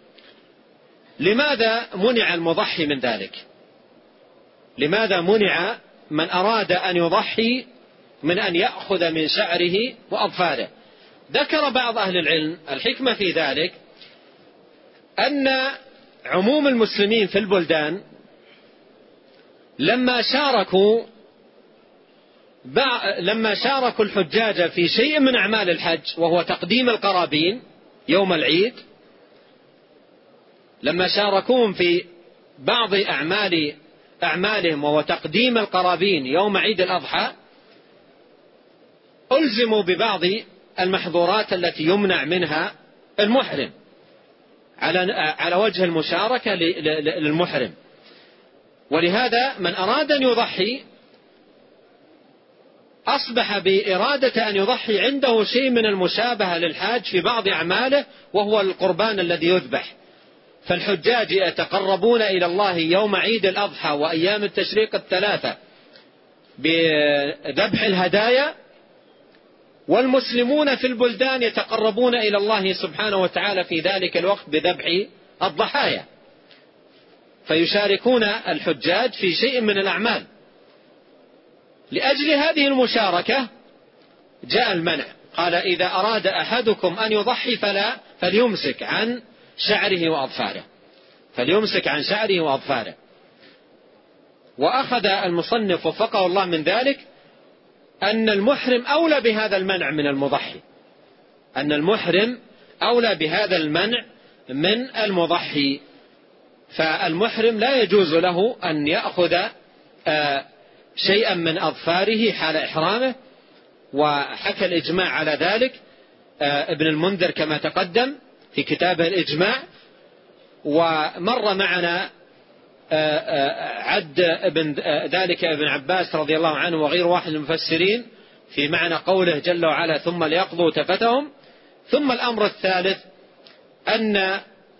لماذا منع المضحي من ذلك؟ لماذا منع من أراد أن يضحي من أن يأخذ من شعره وأظفاره؟ ذكر بعض أهل العلم الحكمة في ذلك أن عموم المسلمين في البلدان لما شاركوا لما شاركوا الحجاج في شيء من أعمال الحج وهو تقديم القرابين يوم العيد، لما شاركوهم في بعض أعمال أعمالهم وهو تقديم القرابين يوم عيد الأضحى، ألزموا ببعض المحظورات التي يمنع منها المحرم على على وجه المشاركة للمحرم. ولهذا من أراد أن يضحي أصبح بإرادة أن يضحي عنده شيء من المشابهة للحاج في بعض أعماله، وهو القربان الذي يذبح. فالحجاج يتقربون إلى الله يوم عيد الأضحى وأيام التشريق الثلاثة بذبح الهدايا، والمسلمون في البلدان يتقربون إلى الله سبحانه وتعالى في ذلك الوقت بذبح الضحايا، فيشاركون الحجاج في شيء من الأعمال. لأجل هذه المشاركة جاء المنع، قال: إذا أراد أحدكم أن يضحي فلا فليمسك عن شعره وأظفاره، فليمسك عن شعره وأظفاره. وأخذ المصنف وفقه الله من ذلك أن المحرم أولى بهذا المنع من المضحي، أن المحرم أولى بهذا المنع من المضحي. فالمحرم لا يجوز له أن يأخذ شيئا من أظفاره حال إحرامه، وحكى الإجماع على ذلك ابن المنذر كما تقدم في كتابه الإجماع. ومر معنا عد ابن ذلك ابن عباس رضي الله عنه وغير واحد من المفسرين في معنى قوله جل وعلا: ثم ليقضوا تفثهم. ثم الأمر الثالث أن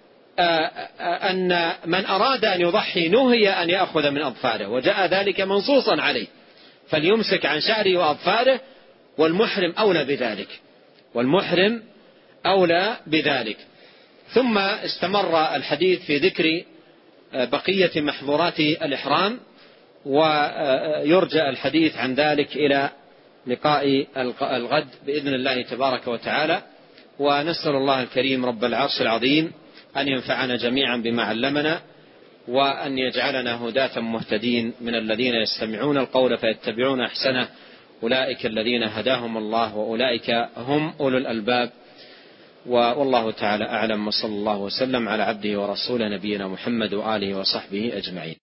أن من أراد أن يضحي نهي أن يأخذ من أظفاره، وجاء ذلك منصوصا عليه، فليمسك عن شعره وأظفاره، والمحرم أولى بذلك، والمحرم أولى بذلك. ثم استمر الحديث في ذكر بقية محظورات الإحرام، ويرجى الحديث عن ذلك إلى لقاء الغد بإذن الله تبارك وتعالى. ونسأل الله الكريم رب العرش العظيم أن ينفعنا جميعا بما علمنا، وأن يجعلنا هداة مهتدين من الذين يستمعون القول فيتبعون أحسنه، أولئك الذين هداهم الله وأولئك هم أولو الألباب. والله تعالى أعلم، وصلى الله وسلم على عبده ورسوله نبينا محمد وآله وصحبه أجمعين.